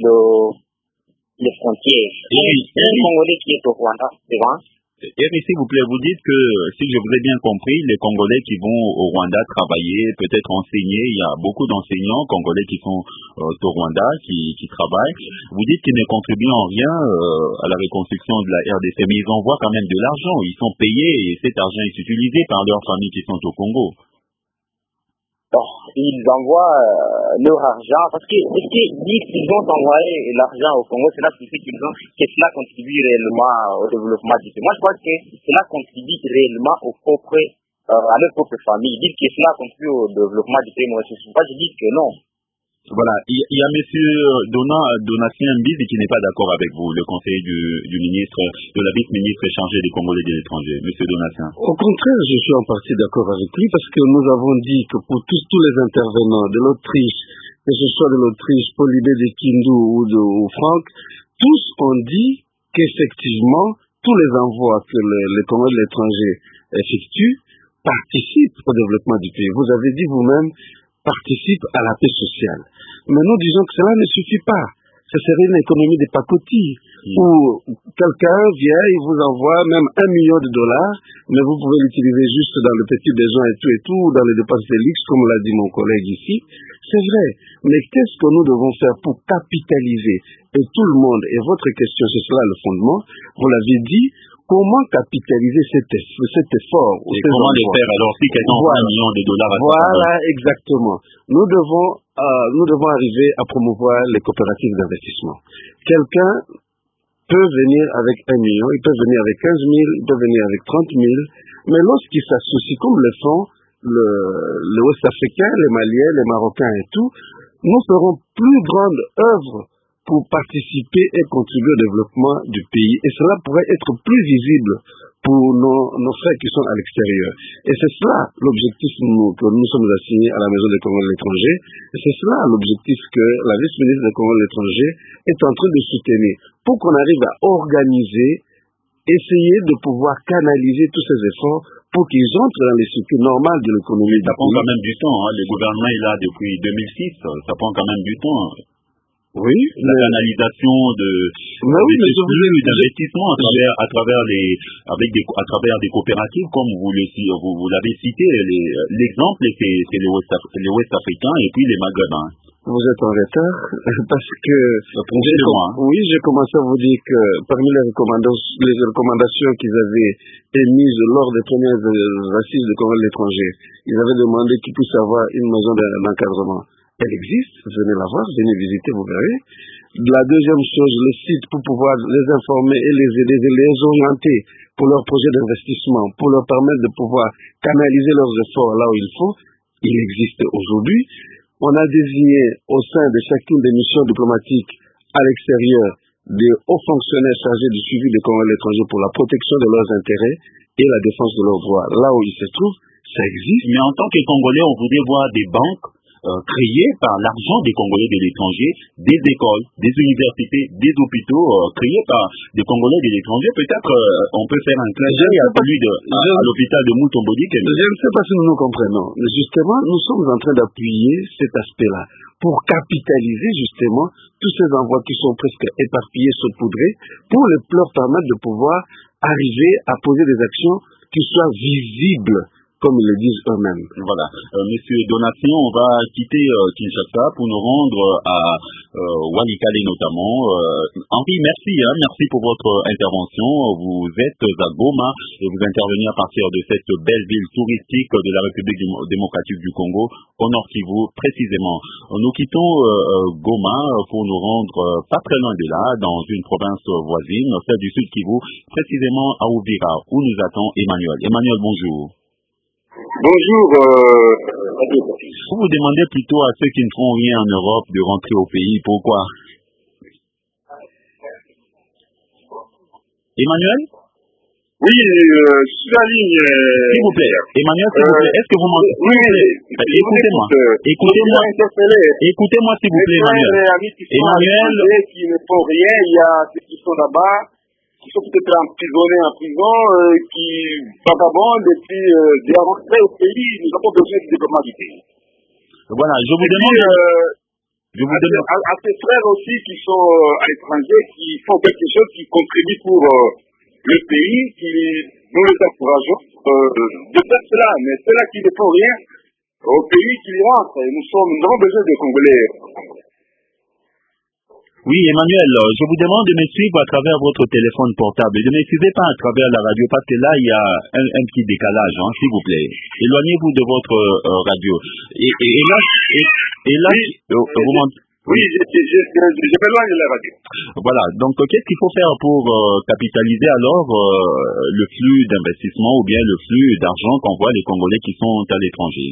les frontières. Un Congolais qui est au Rwanda, c'est vrai. Eric, s'il vous plaît, vous dites que, si je vous ai bien compris, les Congolais qui vont au Rwanda travailler, peut-être enseigner, il y a beaucoup d'enseignants congolais qui sont au Rwanda, qui travaillent. Vous dites qu'ils ne contribuent en rien à la reconstruction de la RDC, mais ils envoient quand même de l'argent, ils sont payés et cet argent est utilisé par leurs familles qui sont au Congo. Bon, ils envoient leur argent, parce que est-ce qu'ils ont envoyé l'argent au Congo, cela signifie que cela contribue réellement au développement du pays. Moi, je crois que cela contribue réellement à leur propre famille. Dire que cela contribue au développement du pays, moi, je ne sais pas, je dis que non. Voilà, il y a M. Donatien Mbidi qui n'est pas d'accord avec vous, le conseiller du ministre, de la vice-ministre chargée des Congolais de l'étranger. M. Donatien. Au contraire, je suis en partie d'accord avec lui parce que nous avons dit que pour tous les intervenants de l'Autriche, que ce soit de l'Autriche, Polybé de Kindu ou Franck, tous ont dit qu'effectivement, tous les envois que les Congolais de l'étranger effectuent participent au développement du pays. Vous avez dit vous-même, participe à la paix sociale. Mais nous disons que cela ne suffit pas. Ce serait une économie de pacotille où quelqu'un vient, il vous envoie même $1 million, mais vous pouvez l'utiliser juste dans le petit besoin et tout, dans les dépenses de luxe, comme l'a dit mon collègue ici. C'est vrai. Mais qu'est-ce que nous devons faire pour capitaliser? Et tout le monde, et votre question, c'est cela le fondement, vous l'avez dit, comment capitaliser cet effort? Et comment le faire alors si quelqu'un envoie $1 million? Voilà, exactement. Nous devons arriver à promouvoir les coopératives d'investissement. Quelqu'un peut venir avec 1 million, il peut venir avec 15 000, il peut venir avec 30 000, mais lorsqu'il s'associe, comme le font le Ouest-Africain, les Maliens, les Marocains et tout, nous ferons plus grande œuvre pour participer et contribuer au développement du pays. Et cela pourrait être plus visible pour nos frères qui sont à l'extérieur. Et c'est cela l'objectif que nous sommes assignés à la Maison des Congolais de l'étranger. Et c'est cela l'objectif que la vice-ministre des Congolais de l'étranger est en train de soutenir. Pour qu'on arrive à organiser, essayer de pouvoir canaliser tous ces efforts pour qu'ils entrent dans les circuits normaux de l'économie. Ça prend quand même du temps. Le gouvernement est là depuis 2006. Ça prend quand même du temps. Oui, la canalisation d'investissement à travers des coopératives, comme vous l'avez cité. L'exemple, c'est les Ouest-Africains et puis les Maghrébins. Vous êtes en retard parce que j'ai commencé à vous dire que parmi les recommandations qu'ils avaient émises lors des premières assises de Congo de l'étranger, ils avaient demandé qu'ils puissent avoir une maison d'encadrement. Elle existe, venez la voir, venez visiter, vous verrez. La deuxième chose, le site pour pouvoir les informer et les aider, les orienter pour leurs projets d'investissement, pour leur permettre de pouvoir canaliser leurs efforts là où il faut, il existe aujourd'hui. On a désigné au sein de chacune des missions diplomatiques à l'extérieur des hauts fonctionnaires chargés du suivi des Congolais de l'étranger pour la protection de leurs intérêts et la défense de leurs droits. Là où ils se trouvent, ça existe. Mais en tant que Congolais, on voudrait voir des banques créées par l'argent des Congolais de l'étranger, des écoles, des universités, des hôpitaux créés par des Congolais de l'étranger. Peut-être on peut faire un clin d'œil à l'hôpital de Mutombodik. Je ne sais pas si nous nous comprenons. Mais justement, nous sommes en train d'appuyer cet aspect-là pour capitaliser justement tous ces envois qui sont presque éparpillés, saupoudrés, pour leur permettre de pouvoir arriver à poser des actions qui soient visibles comme ils le disent eux-mêmes. Voilà. Monsieur Donatien, on va quitter Kinshasa pour nous rendre à Walikale notamment. Henri, merci, merci pour votre intervention. Vous êtes à Goma et vous intervenez à partir de cette belle ville touristique de la République démocratique du Congo, au Nord Kivu précisément. Nous quittons Goma pour nous rendre pas très loin de là, dans une province voisine, celle du Sud Kivu, précisément à Uvira, où nous attend Emmanuel. Emmanuel, bonjour. Bonjour. Vous demandez plutôt à ceux qui ne font rien en Europe de rentrer au pays. Pourquoi? Emmanuel? Oui, sur la ligne. S'il vous plaît, Emmanuel, s'il vous plaît, est-ce que vous m'entendez? Oui, écoutez-moi. Écoutez-moi, s'il vous plaît, Emmanuel. Emmanuel, qui ne font rien, il y a ceux qui sont là-bas, qui sont peut-être emprisonnés en prison, qui vagabondent, et puis de la rentrée au pays, nous avons besoin du développement du pays. Voilà, je vous demande... à ces frères aussi qui sont à l'étranger, qui font quelque chose, qui contribuent pour le pays, qui nous les encourageons de faire cela, mais ceux-là qui ne font rien au pays, qui rentrent, nous avons besoin de Congolais. Oui, Emmanuel, je vous demande de me suivre à travers votre téléphone portable et de ne me suivez pas à travers la radio parce que là, il y a un petit décalage, s'il vous plaît. Éloignez-vous de votre radio. Et là, vous m'entendez? Oui, je m'éloigne de la radio. Voilà, donc qu'est-ce qu'il faut faire pour capitaliser alors le flux d'investissement ou bien le flux d'argent qu'envoient les Congolais qui sont à l'étranger?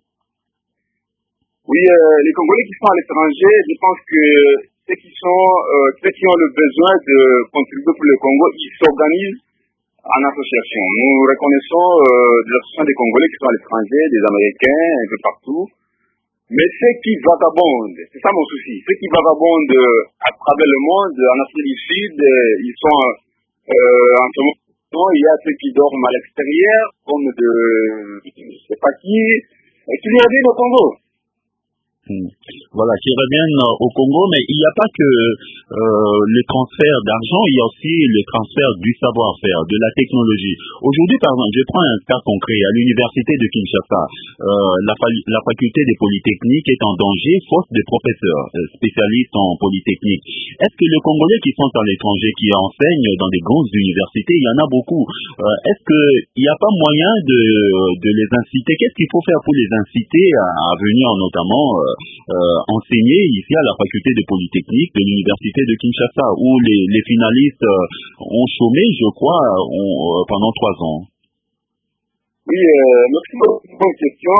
Oui, les Congolais qui sont à l'étranger, je pense que ceux qui ont le besoin de contribuer pour le Congo, ils s'organisent en association. Nous reconnaissons des associations des Congolais qui sont à l'étranger, des Américains, un peu partout. Mais ceux qui vagabondent, c'est ça mon souci, ceux qui vagabondent à travers le monde, en Afrique du Sud, ils sont en ce moment, il y a ceux qui dorment à l'extérieur, comme je ne sais pas qui reviennent au Congo. Voilà, qui reviennent au Congo, mais il n'y a pas que le transfert d'argent, il y a aussi le transfert du savoir-faire, de la technologie. Aujourd'hui, par exemple, je prends un cas concret. À l'université de Kinshasa, la faculté des polytechniques est en danger, faute de professeurs spécialistes en polytechnique. Est-ce que les Congolais qui sont à l'étranger, qui enseignent dans des grandes universités, il y en a beaucoup, est-ce qu'il n'y a pas moyen de les inciter? Qu'est-ce qu'il faut faire pour les inciter à venir notamment enseigner ici à la faculté de Polytechnique de l'université de Kinshasa, où les finalistes ont chômé, je crois, pendant 3 ans. Oui, merci pour votre question.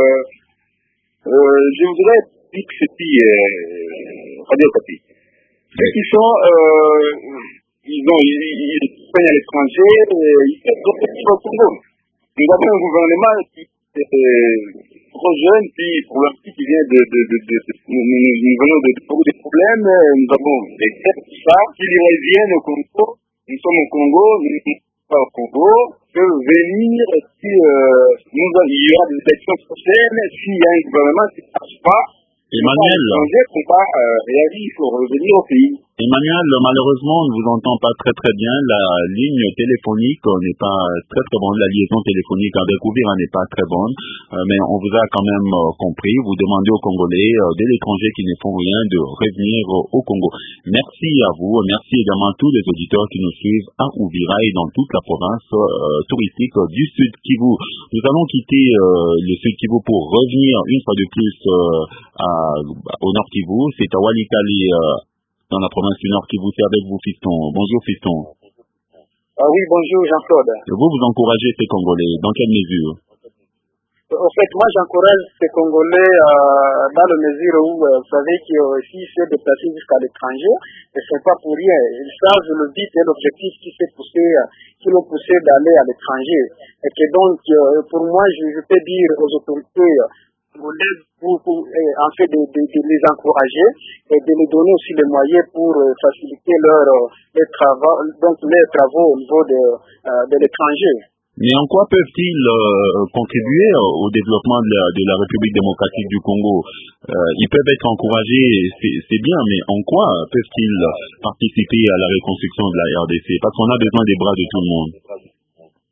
Je voudrais dire que Radio Okapi. Ceux qui sont, ils payent à l'étranger, ils sont au Congo. Nous avons un gouvernement qui est trop jeune, puis problématique qui vient nous venons de beaucoup de problèmes, nous avons des guerres, tout ça. S'ils reviennent au Congo, nous sommes au Congo, nous ne sommes pas au Congo, peuvent venir si il y aura des élections prochaines, s'il y a un gouvernement qui ne marche pas. Emmanuel, il faut revenir au pays. Emmanuel, malheureusement, on ne vous entend pas très très bien. La ligne téléphonique n'est pas très très bonne. La liaison téléphonique avec Uvira n'est pas très bonne. Mais on vous a quand même compris. Vous demandez aux Congolais de l'étranger qui ne font rien de revenir au Congo. Merci à vous. Merci également à tous les auditeurs qui nous suivent à Uvira et dans toute la province touristique du Sud Kivu. Nous allons quitter le Sud Kivu pour revenir une fois de plus au Nord Kivu. C'est à Walikale, dans la province du Nord Kivu. C'est avec vous, Fiston. Bonjour, Fiston. Oui, bonjour, Jean-Claude. Vous encouragez ces Congolais. Dans quelle mesure? En fait, moi, j'encourage ces Congolais dans la mesure où, vous savez, qu'ils se déplacent jusqu'à l'étranger, et ce n'est pas pour rien. Ils savent le but et l'objectif qui l'ont poussé d'aller à l'étranger. Et que donc, pour moi, je peux dire aux autorités congolaises en fait de les encourager et de les donner aussi les moyens pour faciliter leurs travaux au niveau de l'étranger. Mais en quoi peuvent-ils contribuer au développement de la République démocratique du Congo? Ils peuvent être encouragés, c'est bien, mais en quoi peuvent-ils participer à la reconstruction de la RDC? Parce qu'on a besoin des bras de tout le monde.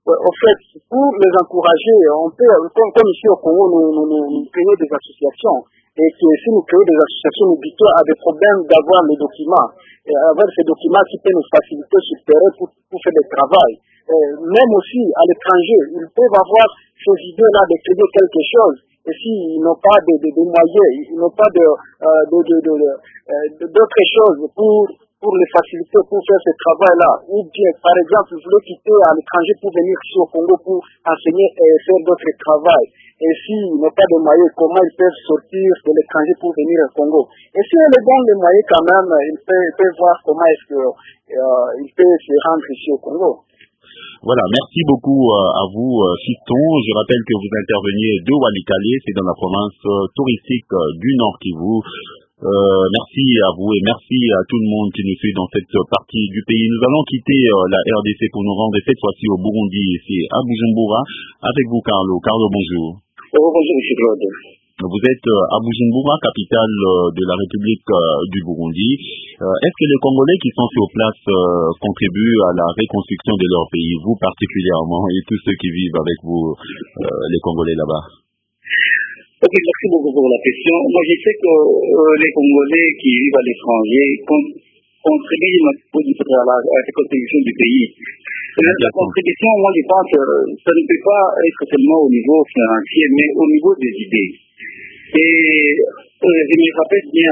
au fait, pour les encourager, on peut, comme ici au Congo, nous créons des associations. Et que si nous créons des associations, nous butons à des problèmes d'avoir les documents. Et avoir ces documents qui peuvent nous faciliter sur le terrain pour faire du travail. Même aussi à l'étranger, ils peuvent avoir ces idées-là de créer quelque chose. Et s'ils n'ont pas de moyens, ils n'ont pas d'autres choses pour les faciliter, pour faire ce travail-là. Ou bien, par exemple, ils voulaient quitter à l'étranger pour venir ici au Congo pour enseigner et faire d'autres travail. Et s'ils n'ont pas de moyens, comment ils peuvent sortir de l'étranger pour venir au Congo? Et si on les donne les moyens quand même, ils peuvent voir comment est-ce qu'ils peuvent se rendre ici au Congo. Voilà, merci beaucoup à vous, Fiston. Je rappelle que vous interveniez de Walikale, c'est dans la province touristique du Nord Kivu. Merci à vous et merci à tout le monde qui nous suit dans cette partie du pays. Nous allons quitter la RDC pour nous rendre cette fois-ci au Burundi, ici à Bujumbura, avec vous, Carlo. Carlo, bonjour. Bonjour, M. Claude. Vous êtes à Bujumbura, capitale de la République du Burundi. Est-ce que les Congolais qui sont sur place contribuent à la reconstruction de leur pays, vous particulièrement, et tous ceux qui vivent avec vous, les Congolais là-bas? Ok, merci beaucoup pour la question. Moi, je sais que les Congolais qui vivent à l'étranger contribuent à la reconstruction du pays. La contribution, moi, je pense, ça ne peut pas être seulement au niveau financier, mais au niveau des idées. Et je me rappelle bien,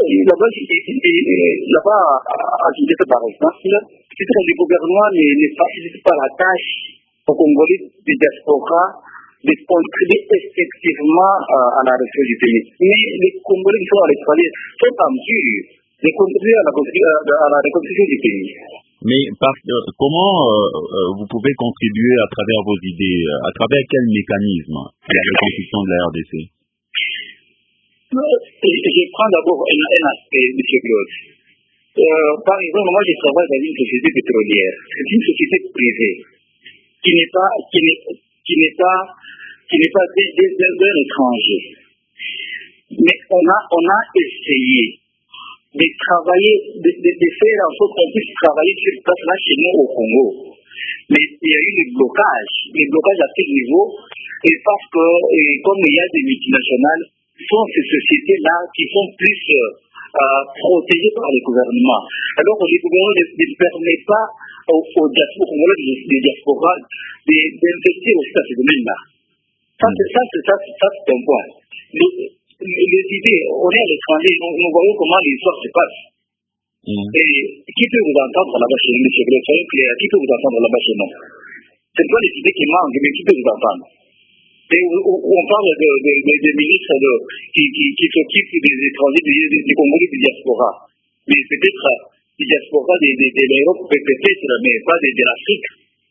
là-bas à Kinshasa, par exemple, c'est que le gouvernement ne facilite pas la tâche aux Congolais de diaspora de contribuer effectivement à la recherche du pays. Mais les Congolais qui sont à l'étranger sont en mesure de contribuer à la reconstruction du pays. Mais comment vous pouvez contribuer à travers vos idées, à travers quel mécanisme à la reconstruction de la RDC? Je prends d'abord un aspect, M. Claude. Par exemple, moi je travaille dans une société pétrolière. C'est une société privée qui n'est pas d'un étranger. Mais on a essayé de travailler, de faire en sorte qu'on puisse travailler sur place là chez nous au Congo. Mais il y a eu des blocages à ce niveau, et parce que, comme il y a des multinationales, sont ces sociétés-là qui sont plus protégées par le gouvernement. Alors, le gouvernement ne permet pas aux diasporas d'investir aussi dans ce domaine-là. Ça, c'est un point. Les idées, on est à l'étranger, nous voyons comment l'histoire se passe. Et qui peut vous entendre là-bas chez nous, M. Claude, soyons clairs, qui peut vous entendre là-bas chez nous? Ce n'est pas les idées qui manquent, mais qui peut vous entendre? Et on parle des ministres qui s'occupent des étrangers, des Congolais de diaspora. Mais peut-être des diaspora de l'Europe, peut-être, mais pas de l'Afrique.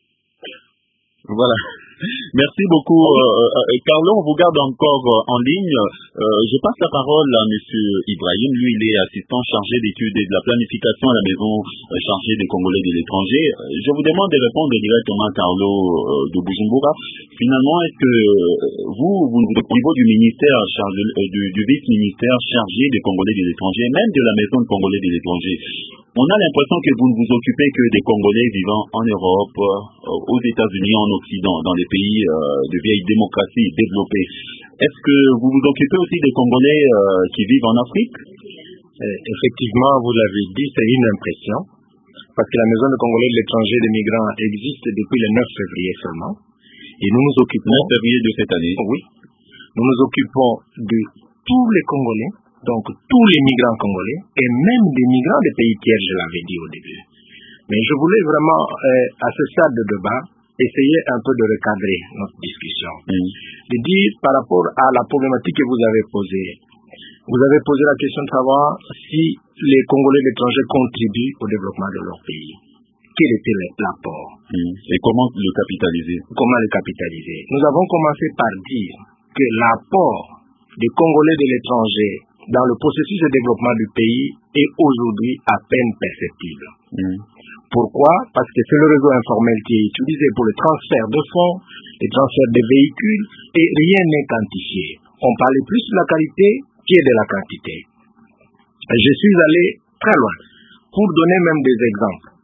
Voilà. Merci beaucoup, Carlo. On vous garde encore en ligne. Je passe la parole à M. Ibrahim. Lui, il est assistant chargé d'études et de la planification à la maison chargée des Congolais de l'étranger. Je vous demande de répondre directement à Carlo de Bujumbura. Finalement, est-ce que vous, au niveau du ministère chargé, du vice-ministère chargé des Congolais de l'étranger, même de la maison de Congolais de l'étranger, on a l'impression que vous ne vous occupez que des Congolais vivant en Europe, aux États-Unis, en Occident, dans les pays de vieilles démocraties développées. Est-ce que vous vous occupez aussi des Congolais qui vivent en Afrique? Effectivement, vous l'avez dit, c'est une impression, parce que la Maison de Congolais de l'étranger des migrants existe depuis le 9 février seulement. Et nous nous occupons... 9 février de cette année? Oui. Nous nous occupons de tous les Congolais, donc tous les migrants congolais, et même des migrants des pays tiers, je l'avais dit au début. Mais je voulais vraiment, à ce stade de débat, essayer un peu de recadrer notre discussion. De dire par rapport à la problématique que vous avez posée. Vous avez posé la question de savoir si les Congolais de l'étranger contribuent au développement de leur pays. Quel était l'apport? Et comment le capitaliser? Comment le capitaliser? Nous avons commencé par dire que l'apport des Congolais de l'étranger dans le processus de développement du pays est aujourd'hui à peine perceptible. Pourquoi? Parce que c'est le réseau informel qui est utilisé pour le transfert de fonds, le transfert de véhicules, et rien n'est quantifié. On parlait plus de la qualité que de la quantité. Je suis allé très loin pour donner même des exemples.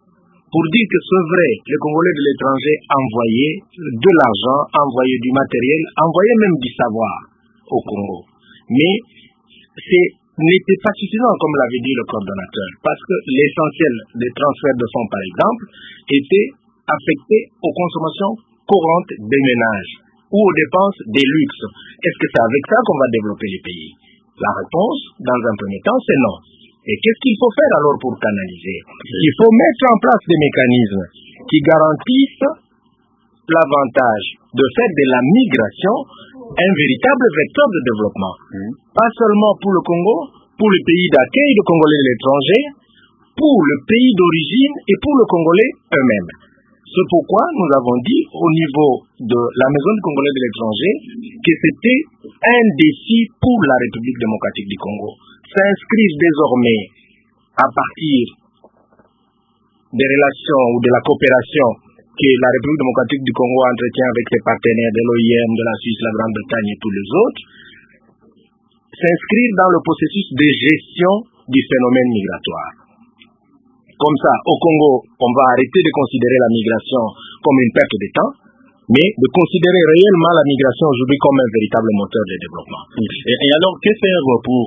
pour dire que c'est vrai, les Congolais de l'étranger envoyaient de l'argent, envoyaient du matériel, envoyaient même du savoir au Congo. Mais n'était pas suffisant, comme l'avait dit le coordonnateur, parce que l'essentiel des transferts de fonds, par exemple, était affecté aux consommations courantes des ménages ou aux dépenses des luxes. Est-ce que c'est avec ça qu'on va développer les pays? La réponse, dans un premier temps, c'est non. Et qu'est-ce qu'il faut faire alors pour canaliser? Il faut mettre en place des mécanismes qui garantissent l'avantage de faire de la migration un véritable vecteur de développement. Pas seulement pour le Congo, pour le pays d'accueil de Congolais de l'étranger, pour le pays d'origine et pour le Congolais eux-mêmes. C'est pourquoi nous avons dit au niveau de la Maison du Congolais de l'étranger que c'était un défi pour la République démocratique du Congo. S'inscrivent désormais à partir des relations ou de la coopération que la République démocratique du Congo entretient avec ses partenaires de l'OIM, de la Suisse, la Grande-Bretagne et tous les autres, s'inscrire dans le processus de gestion du phénomène migratoire. Comme ça, au Congo, on va arrêter de considérer la migration comme une perte de temps, mais de considérer réellement la migration aujourd'hui comme un véritable moteur de développement. Et alors, que faire pour,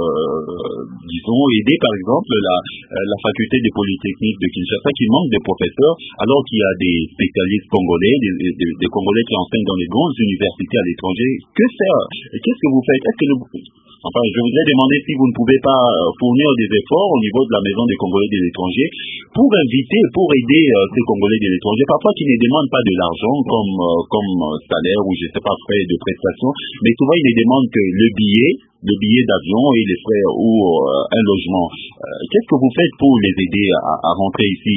disons, aider par exemple la faculté des polytechniques de Kinshasa qui manque de professeurs, alors qu'il y a des spécialistes congolais, des Congolais qui enseignent dans les grandes universités à l'étranger? Que faire? Qu'est-ce que vous faites? Enfin, je voudrais demander si vous ne pouvez pas fournir des efforts au niveau de la Maison des Congolais de l'étranger pour inviter, pour aider ces Congolais de l'étranger, parfois qui ne demandent pas de l'argent comme salaire ou je ne sais pas frais de prestation, mais souvent ils ne demandent que le billet d'avion et les frais ou un logement. Qu'est-ce que vous faites pour les aider à rentrer ici,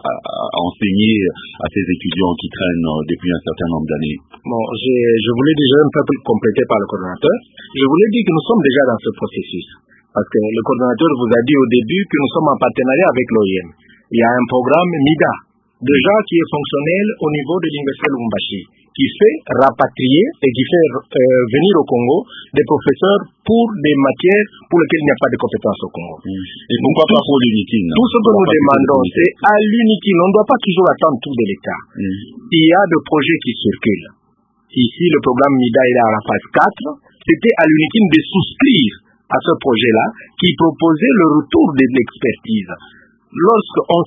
à enseigner à ces étudiants qui traînent depuis un certain nombre d'années? Bon, je voulais déjà un peu compléter par le coordonnateur. Je voulais dire que nous sommes déjà dans ce processus. Parce que le coordonnateur vous a dit au début que nous sommes en partenariat avec l'OIM. Il y a un programme MIDA, déjà qui est fonctionnel au niveau de l'Université Lubumbashi, qui fait rapatrier et qui fait venir au Congo des professeurs pour des matières pour lesquelles il n'y a pas de compétences au Congo. Et pourquoi pas pour l'UNIKIN? Tout ce que nous demandons, c'est à l'UNIKIN. On ne doit pas toujours attendre tout de l'État. Il y a des projets qui circulent. Ici, le programme MIDA est à la phase 4. C'était à l'UNIKIN de souscrire à ce projet-là qui proposait le retour de l'expertise. Lorsqu'on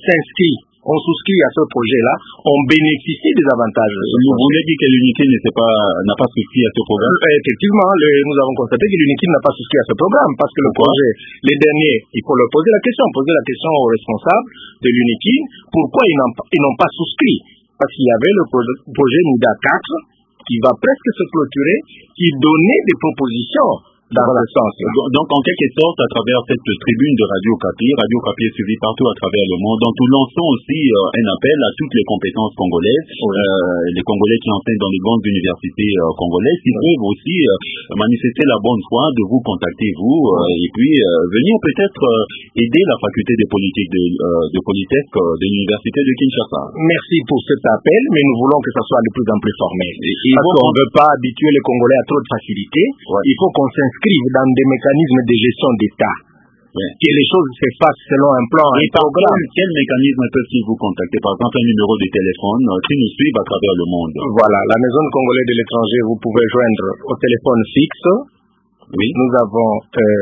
souscrit à ce projet-là, on bénéficie des avantages. Vous voulez dire que l'UNIKIN n'a pas souscrit à ce programme? Effectivement, nous avons constaté que l'UNIKIN n'a pas souscrit à ce programme parce que le projet, les derniers, il faut leur poser la question aux responsables de l'UNIKIN, pourquoi ils n'ont pas souscrit? Parce qu'il y avait le projet MIDA 4 qui va presque se clôturer, qui donnait des propositions dans le sens. Donc, en quelque sorte, à travers cette tribune de Radio Okapi est suivi partout à travers le monde. Donc, nous lançons aussi un appel à toutes les compétences congolaises, les Congolais qui enseignent dans les grandes universités congolaises, qui peuvent aussi manifester la bonne foi de vous contacter, et puis venir peut-être aider la faculté de politique de Polytech de l'université de Kinshasa. Merci pour cet appel, mais nous voulons que ça soit de plus en plus formel. Parce qu'on ne veut pas habituer les Congolais à trop de facilité. Il faut qu'on s'inscrive dans des mécanismes de gestion d'État. Que les choses se fassent selon un plan, un programme. Quel mécanisme peuvent-ils vous contacter? Par exemple, un numéro de téléphone qui nous suivent à travers le monde. Voilà, la Maison de Congolais de l'étranger, vous pouvez joindre au téléphone fixe. Oui. Nous avons...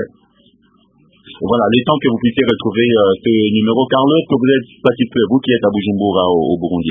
Voilà, le temps que vous puissiez retrouver ce numéro. Carlos, que vous êtes satisfait, vous qui êtes à Bujumbura au Burundi.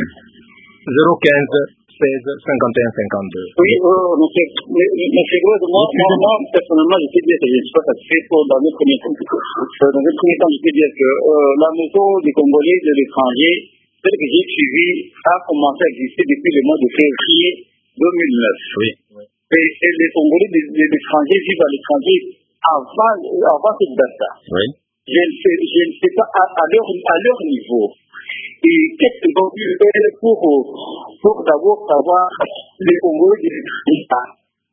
015 16 51 52. Oui, monsieur Gros, moi, personnellement, je peux dire que je ne suis pas satisfait dans un premier temps. Dans un premier temps, je peux dire que la maison des Congolais de l'étranger, celle que j'ai suivie, a commencé à exister depuis le mois de février 2009. Oui. Et les Congolais de l'étranger vivent à l'étranger avant cette date-là. Oui. Je ne sais pas à leur niveau. Et qu'est-ce qu'ils vont faire pour d'abord savoir les Congolais de l'étranger?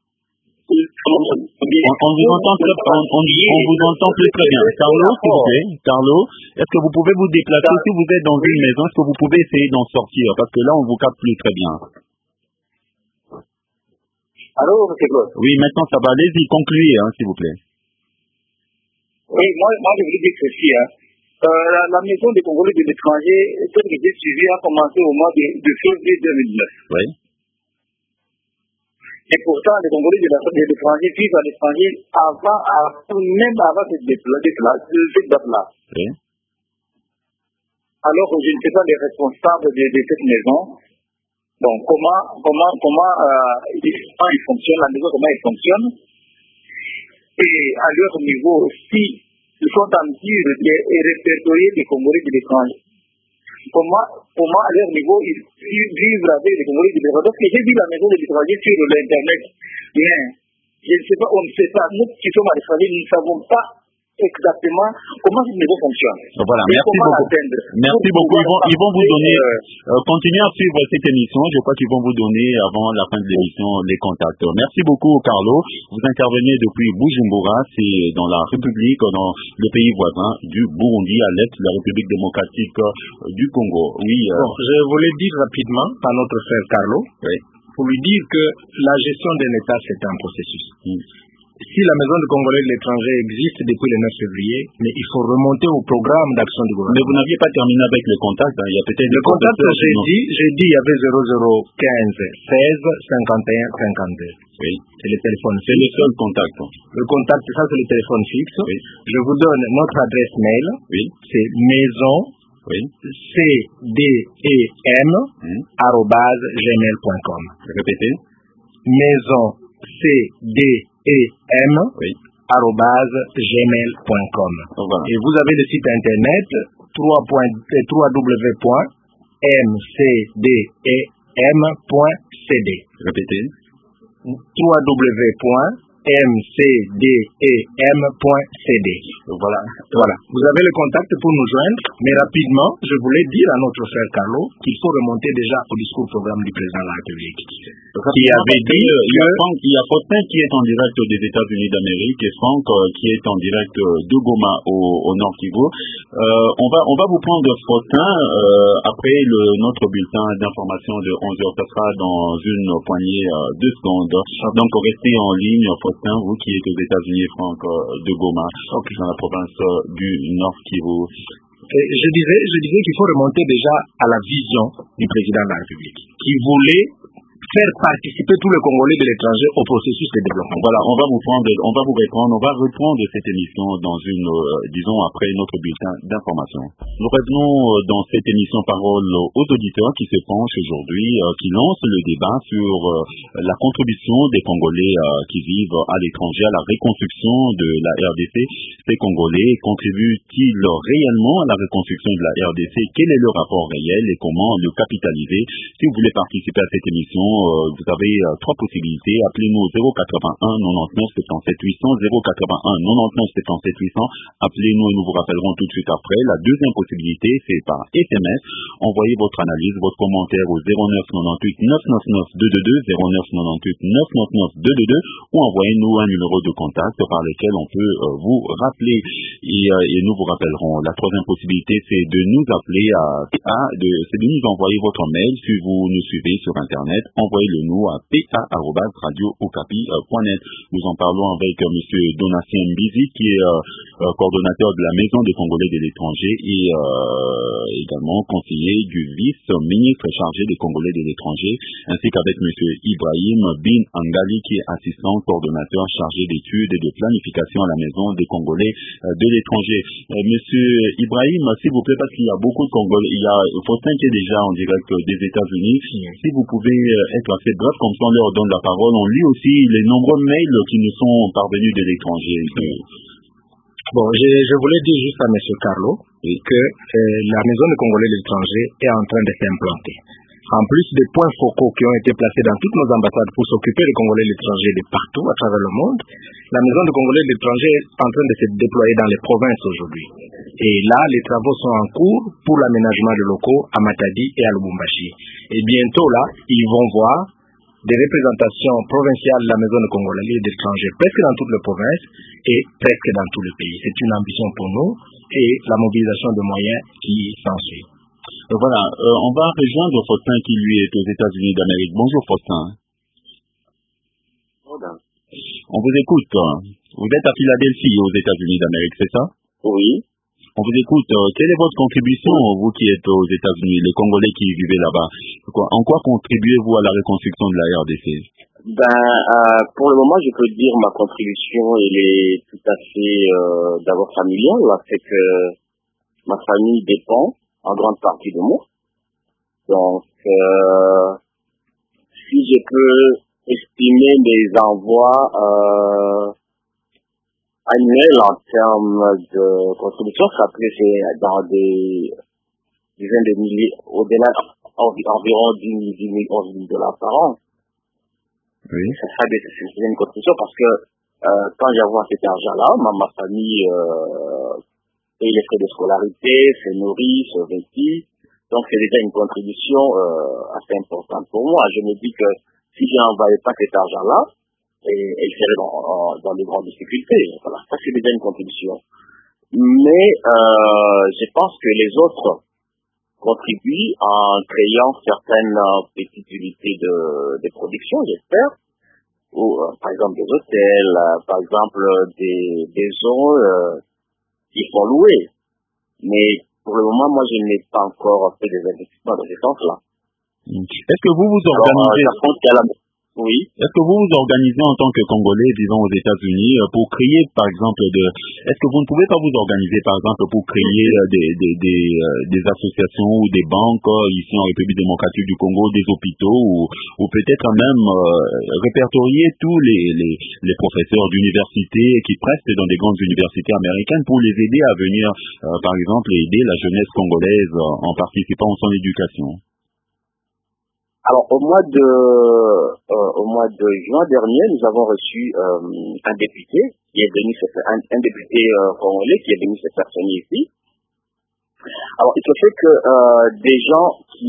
On vous entend plus très bien. Carlo, s'il vous plaît. Carlo, est-ce que vous pouvez vous déplacer? Si vous êtes dans une maison, est-ce que vous pouvez essayer d'en sortir? Parce que là, on vous capte plus très bien. Allô, monsieur Claude? Oui, maintenant ça va. Allez-y, concluez, s'il vous plaît. Oui, moi je voulais dire ceci. La la maison des Congolais de l'étranger, celle que j'ai suivie, a commencé au mois de février 2009. Oui. Et pourtant, les Congolais de l'étranger vivent à l'étranger même avant cette date-là. Oui. Alors, je ne sais pas les responsables de cette maison. Donc, comment ils fonctionnent, la maison, comment ils fonctionnent. Et à leur niveau, si ils sont en mesure de répertorier les Congolais de l'étranger, comment à leur niveau ils vivent avec les Congolais de l'étranger. Parce que j'ai vu la maison de l'étranger sur l'Internet, mais je ne sais pas, on ne sait pas, nous qui sommes à l'étranger, nous ne savons pas exactement comment cette maison fonctionne. Voilà, merci beaucoup. Ils vont vous donner, continuez à suivre cette émission. Je crois qu'ils vont vous donner, avant la fin de l'émission, les contacts. Merci beaucoup, Carlo. Vous intervenez depuis Bujumbura, c'est dans la République, dans le pays voisin du Burundi, à l'est de la République démocratique du Congo. Oui. Je voulais dire rapidement à notre frère Carlo, pour lui dire que la gestion d'un État, c'est un processus. Si la maison de Congolais de l'étranger existe depuis le 9 février, mais il faut remonter au programme d'action du gouvernement. Mais vous n'aviez pas terminé avec le contact, hein. Il y a peut-être le contact que j'ai dit, il y avait 0015 16 51 52. Oui. C'est le téléphone fixe. C'est le seul contact. Le contact, ça c'est le téléphone fixe. Oui. Je vous donne notre adresse mail. Oui. C'est maison cdem@gmail.com. Répétez. Maison cdem@gmail.com. Voilà. Et vous avez le site internet www.mcdem.cd. Répétez. www.mcdem.cd. Voilà. Vous avez le contact pour nous joindre, mais rapidement, je voulais dire à notre frère Carlo qu'il faut remonter déjà au discours programme du président de la République, qui avait dit il y a Faustin qui est en direct des États-Unis d'Amérique et Franck qui est en direct de Goma au Nord Kivu. On va vous prendre Faustin après notre bulletin d'information de 11h. Ça sera dans une poignée de secondes. Donc restez en ligne, Faustin, vous qui êtes aux États-Unis, Franck de Goma, dans la province du Nord Kivu. Je disais qu'il faut remonter déjà à la vision du président de la République, qui voulait faire participer tous les Congolais de l'étranger au processus de développement. Voilà, on va vous reprendre cette émission dans une, disons, après notre bulletin d'information. Nous revenons dans cette émission Parole aux auditeurs qui se penche aujourd'hui, qui lance le débat sur la contribution des Congolais qui vivent à l'étranger à la reconstruction de la RDC. Ces Congolais contribuent-ils réellement à la reconstruction de la RDC? Quel est le rapport réel et comment le capitaliser? Si vous voulez participer à cette émission, vous avez trois possibilités. Appelez-nous au 081 99 77 800, 081 99 77 800. Appelez-nous et nous vous rappellerons tout de suite après. La deuxième possibilité, c'est par SMS. Envoyez votre analyse, votre commentaire au 0998 999 222, 0998 999 222, ou envoyez-nous un numéro de contact par lequel on peut vous rappeler et nous vous rappellerons. La troisième possibilité, c'est de nous appeler c'est de nous envoyer votre mail si vous nous suivez sur Internet. Envoyez-le nous à pa@radiookapi.net. Nous en parlons avec M. Donatien Mbizi, qui est coordonnateur de la Maison des Congolais de l'étranger et également conseiller du vice-ministre chargé des Congolais de l'étranger, ainsi qu'avec M. Ibrahim Bin Angali, qui est assistant coordonnateur chargé d'études et de planification à la Maison des Congolais de l'étranger. Monsieur Ibrahim, s'il vous plaît, parce qu'il y a beaucoup de Congolais, il y a Faustin qui est déjà en direct des États-Unis. Si vous pouvez être assez bref, comme ça on leur donne la parole. On lit aussi les nombreux mails qui nous sont parvenus de l'étranger. Bon, je voulais dire juste à M. Carlo que la Maison des Congolais de l'étranger est en train de s'implanter. En plus des points focaux qui ont été placés dans toutes nos ambassades pour s'occuper des Congolais de l'étranger de partout à travers le monde, la Maison des Congolais de l'étranger est en train de se déployer dans les provinces aujourd'hui. Et là, les travaux sont en cours pour l'aménagement de locaux à Matadi et à Lubumbashi. Et bientôt là, ils vont voir des représentations provinciales de la Maison des Congolais de l'étranger presque dans toutes les provinces et presque dans tous les pays. C'est une ambition pour nous et la mobilisation de moyens qui s'ensuit. Voilà, on va rejoindre Faustin qui lui est aux États-Unis d'Amérique. Bonjour Faustin. On vous écoute. Vous êtes à Philadelphie aux États-Unis d'Amérique, c'est ça? Oui. On vous écoute. Quelle est votre contribution, vous qui êtes aux États-Unis, les Congolais qui vivez là-bas? En quoi contribuez-vous à la reconstruction de la RDC? Pour le moment, je peux dire ma contribution, elle est tout à fait d'abord familiale. C'est que ma famille dépend en grande partie de moi. Donc, si je peux estimer mes envois annuels en termes de contribution, ça peut être dans des dizaines de milliers, au-delà, environ 10 000, 11 000 $ par an. Oui. C'est une contribution parce que quand j'envoie cet argent-là, ma famille paye les frais de scolarité, se nourrit, se vêtit. Donc c'est déjà une contribution assez importante pour moi. Je me dis que si je n'envoyais pas cet argent-là, elle serait dans de grandes difficultés. Voilà, ça c'est déjà une contribution. Mais je pense que les autres contribuent en créant certaines petites unités de production, j'espère, ou par exemple des hôtels, par exemple des maisons qui sont louées. Mais pour le moment, moi je n'ai pas encore fait des investissements dans ce sens-là. Est-ce que vous vous organisez? Oui. Est-ce que vous vous organisez en tant que Congolais, disons aux États-Unis, pour créer, par exemple, est-ce que vous ne pouvez pas vous organiser, par exemple, pour créer des associations ou des banques ici en République démocratique du Congo, des hôpitaux ou peut-être même répertorier tous les professeurs d'université qui prestent dans des grandes universités américaines pour les aider à venir, par exemple, aider la jeunesse congolaise en participant à son éducation? Alors, au mois de juin dernier, nous avons reçu un député qui est venu, un député congolais qui est venu se faire soigner ici. Alors, il se fait que des gens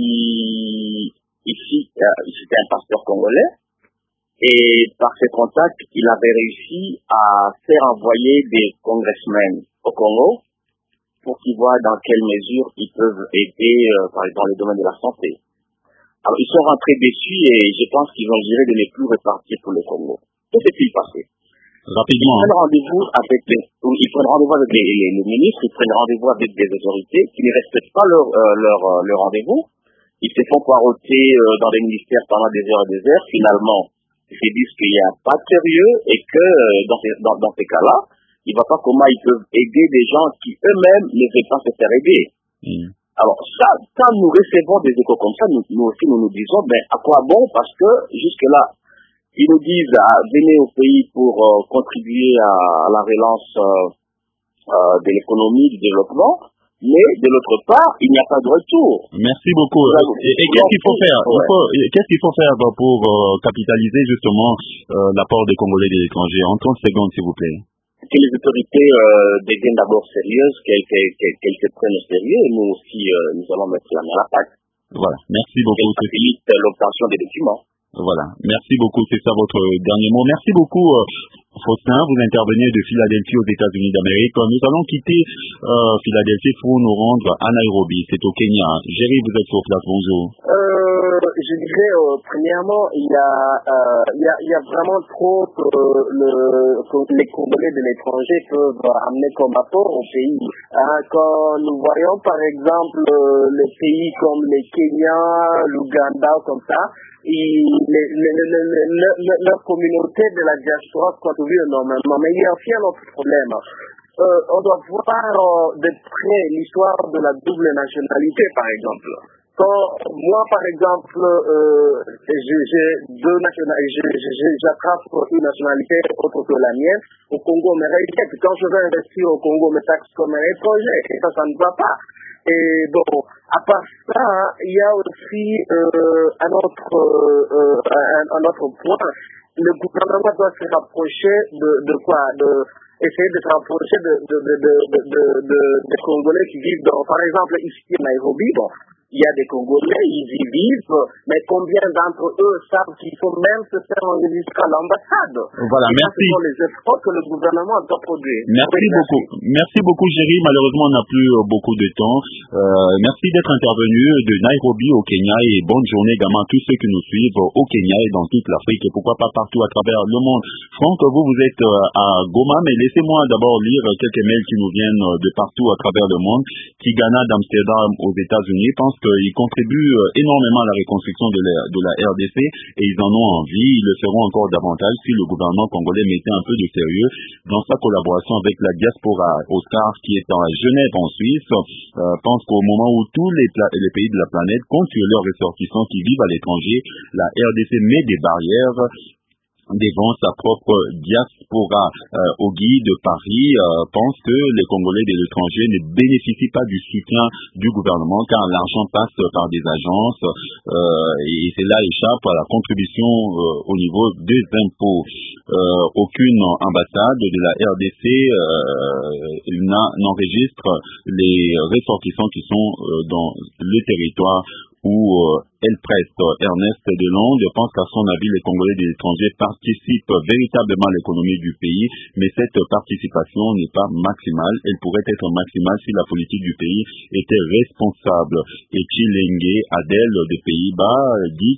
ici c'était un pasteur congolais, et par ses contacts, il avait réussi à faire envoyer des congressmen au Congo pour qu'ils voient dans quelle mesure ils peuvent aider, par exemple, dans le domaine de la santé. Alors, ils sont rentrés déçus et je pense qu'ils ont géré de ne plus repartir pour le Congo. Que s'est-il passé? Rapidement. Ils prennent rendez-vous avec les ministres, ils prennent rendez-vous avec des autorités qui ne respectent pas leur rendez-vous. Ils se font poireauter dans les ministères pendant des heures et des heures. Finalement, ils se disent qu'il n'y a pas de sérieux et que dans ces cas-là, ils ne voient pas comment ils peuvent aider des gens qui eux-mêmes ne veulent pas se faire aider. Alors ça, quand nous recevons des échos comme ça, nous aussi nous disons, à quoi bon? Parce que jusque-là, ils nous disent venez au pays pour contribuer à la relance de l'économie, du développement, mais de l'autre part, il n'y a pas de retour. Merci beaucoup. Et qu'est-ce qu'il faut faire? Qu'est-ce qu'il faut faire pour capitaliser justement l'apport des Congolais de l'étranger? En 30 secondes, s'il vous plaît. Que les autorités deviennent d'abord sérieuses, qu'elles se prennent au sérieux, et nous aussi, nous allons mettre la main à la pâte. Voilà, merci beaucoup. Ça facilite l'obtention des documents. Voilà, merci beaucoup, c'est ça votre dernier mot. Merci beaucoup, Faustin, vous intervenez de Philadelphie aux États-Unis d'Amérique. Nous allons quitter Philadelphie pour nous rendre à Nairobi, c'est au Kenya. Géry, vous êtes sur place, bonjour. Je dirais, premièrement, il y a vraiment trop que les Congolais de l'étranger peuvent amener comme apport au pays. Quand nous voyons par exemple les pays comme le Kenya, l'Ouganda, comme ça, leur communauté de la diaspora contribue énormément. Mais il y a aussi un autre problème. On doit voir de près l'histoire de la double nationalité, par exemple. Quand moi, par exemple, j'ai deux nationalités, j'attrape une nationalité autre que la mienne, au Congo, mais réalité, quand je veux investir au Congo, mes taxes comme un étranger, et ça ne va pas. Et bon, à part ça, il y a aussi un autre point. Le gouvernement doit se rapprocher de quoi? Essayer de se rapprocher des Congolais qui vivent par exemple, ici à Nairobi. Bon, il y a des Congolais, ils y vivent, mais combien d'entre eux savent qu'il faut même se faire enlever jusqu'à l'ambassade? Voilà, merci. Ce sont les efforts que le gouvernement doit produire. Merci beaucoup, Géry. Malheureusement, on n'a plus beaucoup de temps. Merci d'être intervenu de Nairobi au Kenya et bonne journée également à tous ceux qui nous suivent au Kenya et dans toute l'Afrique et pourquoi pas partout à travers le monde. Franck, vous êtes à Goma, mais laissez-moi d'abord lire quelques mails qui nous viennent de partout à travers le monde. Tigana d'Amsterdam aux États-Unis pense qu'ils contribuent énormément à la reconstruction de la RDC et ils en ont envie. Ils le feront encore davantage si le gouvernement congolais mettait un peu de sérieux dans sa collaboration avec la diaspora. Oscar, qui est à Genève en Suisse, pense qu'au moment où tous les pays de la planète comptent sur leurs ressortissants qui vivent à l'étranger, la RDC met des barrières devant sa propre diaspora. Ogui de Paris pense que les Congolais de l'étranger ne bénéficient pas du soutien du gouvernement car l'argent passe par des agences et cela échappe à la contribution au niveau des impôts. Aucune ambassade de la RDC n'enregistre les ressortissants qui sont dans le territoire où elle prête. Ernest Delonde pense qu'à son avis, les Congolais de l'étranger participent véritablement à l'économie du pays, mais cette participation n'est pas maximale. Elle pourrait être maximale si la politique du pays était responsable. Et Chilenge Adèle des Pays-Bas dit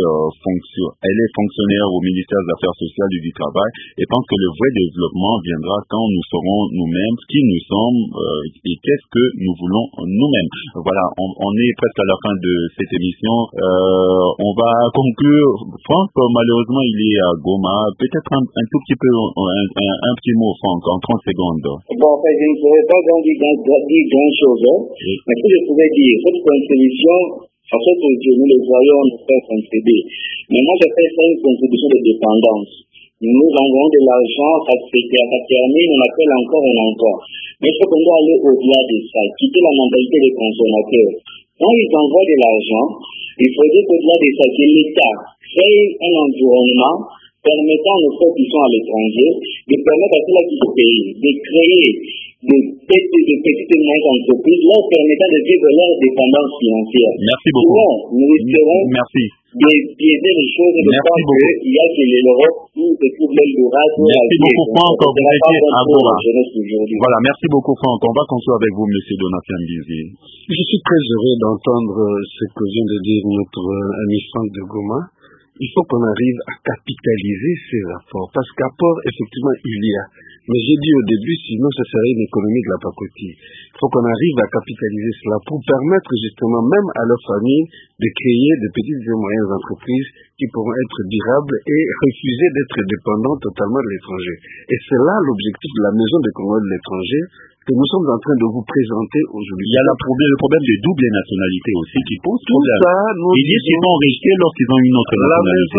elle est fonctionnaire au ministère des Affaires sociales et du Travail et pense que le vrai développement viendra quand nous saurons nous-mêmes qui nous sommes et qu'est-ce que nous voulons nous-mêmes. Voilà, on est presque à la fin de cette émission. On va conclure. Franck, malheureusement, il est à Goma. Peut-être un tout petit peu, un petit mot, Franck, en 30 secondes. Bon, je ne pourrais pas dire grand-chose, mais ce que je pouvais dire, cette contribution, en fait, nous les voyons nous faire contribuer. Mais moi, je fais ça une contribution de dépendance. Nous envoyons de l'argent, ça termine, on appelle encore, on envoie. Mais il faut qu'on doit aller au-delà de ça, quitter la mentalité des consommateurs. Quand ils envoient de l'argent, il faudrait qu'au-delà de ça, que l'État crée un environnement permettant aux ceux qui sont à l'étranger de permettre à ceux-là qui se payent de créer de petites et moyennes entreprises leur permettant de vivre leur dépendance financière. Merci beaucoup. Sinon, nous risquerons de biaiser les choses et de croire qu'il y a que l'Europe où se trouve l'Eldorado. Merci beaucoup, Franck. Vous étiez à Goma. Voilà, merci beaucoup, Franck. On va continuer avec vous, M. Donatien Mbizi. Je suis très heureux d'entendre ce que vient de dire notre ami Franck de Goma. Il faut qu'on arrive à capitaliser ces apports, parce qu'apport, effectivement, il y a. Mais j'ai dit au début, sinon ce serait une économie de la pacotille. Il faut qu'on arrive à capitaliser cela pour permettre justement même à leurs familles de créer de petites et moyennes entreprises qui pourront être durables et refuser d'être dépendants totalement de l'étranger. Et c'est là l'objectif de la Maison des Congolais de l'étranger que nous sommes en train de vous présenter aujourd'hui. Il y a le problème de double nationalité aussi qui pose tout problème. Ça, ils disent qu'ils sont enregistrés lorsqu'ils ont une autre nationalité.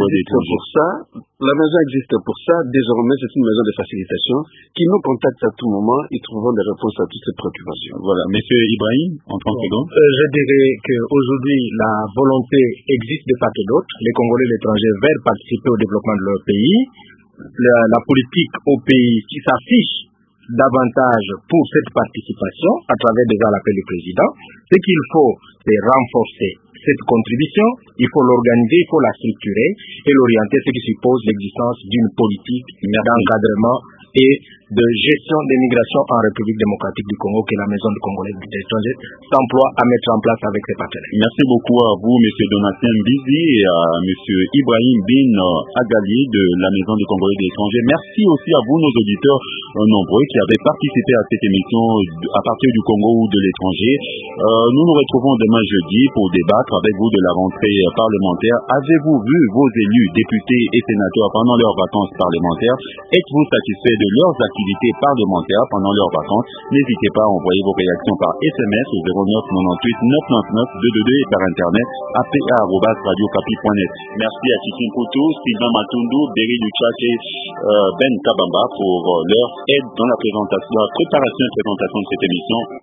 La maison existe pour ça. Désormais, c'est une maison de facilitation qui nous contacte à tout moment. Ils trouveront des réponses à toutes ces préoccupations. Voilà. Monsieur Ibrahim, en 30 secondes. Je dirais qu'aujourd'hui, la volonté existe de part et d'autre. Les Congolais et l'étranger veulent participer au développement de leur pays. La politique au pays qui s'affiche davantage pour cette participation à travers déjà l'appel du président. Ce qu'il faut, c'est renforcer cette contribution, il faut l'organiser, il faut la structurer et l'orienter, ce qui suppose l'existence d'une politique d'encadrement et de gestion des migrations en République démocratique du Congo que la Maison du Congolais de l'étranger s'emploie à mettre en place avec ses partenaires. Merci beaucoup à vous, M. Donatien Mbizi, et à M. Ibrahim Bin Agali de la Maison du Congolais de l'étranger. Merci aussi à vous, nos auditeurs nombreux qui avaient participé à cette émission à partir du Congo ou de l'étranger. Nous nous retrouvons demain jeudi pour débattre avec vous de la rentrée parlementaire. Avez-vous vu vos élus, députés et sénateurs pendant leurs vacances parlementaires? Êtes-vous satisfait de leurs activités parlementaires pendant leurs vacances? N'hésitez pas à envoyer vos réactions par SMS au 09 98 999 222 et par internet apa@radiocapi.net. Merci à Titin Koutou, Sylvain Matundu, Berry Duchache et Ben Kabamba pour leur aide dans la préparation et présentation de cette émission.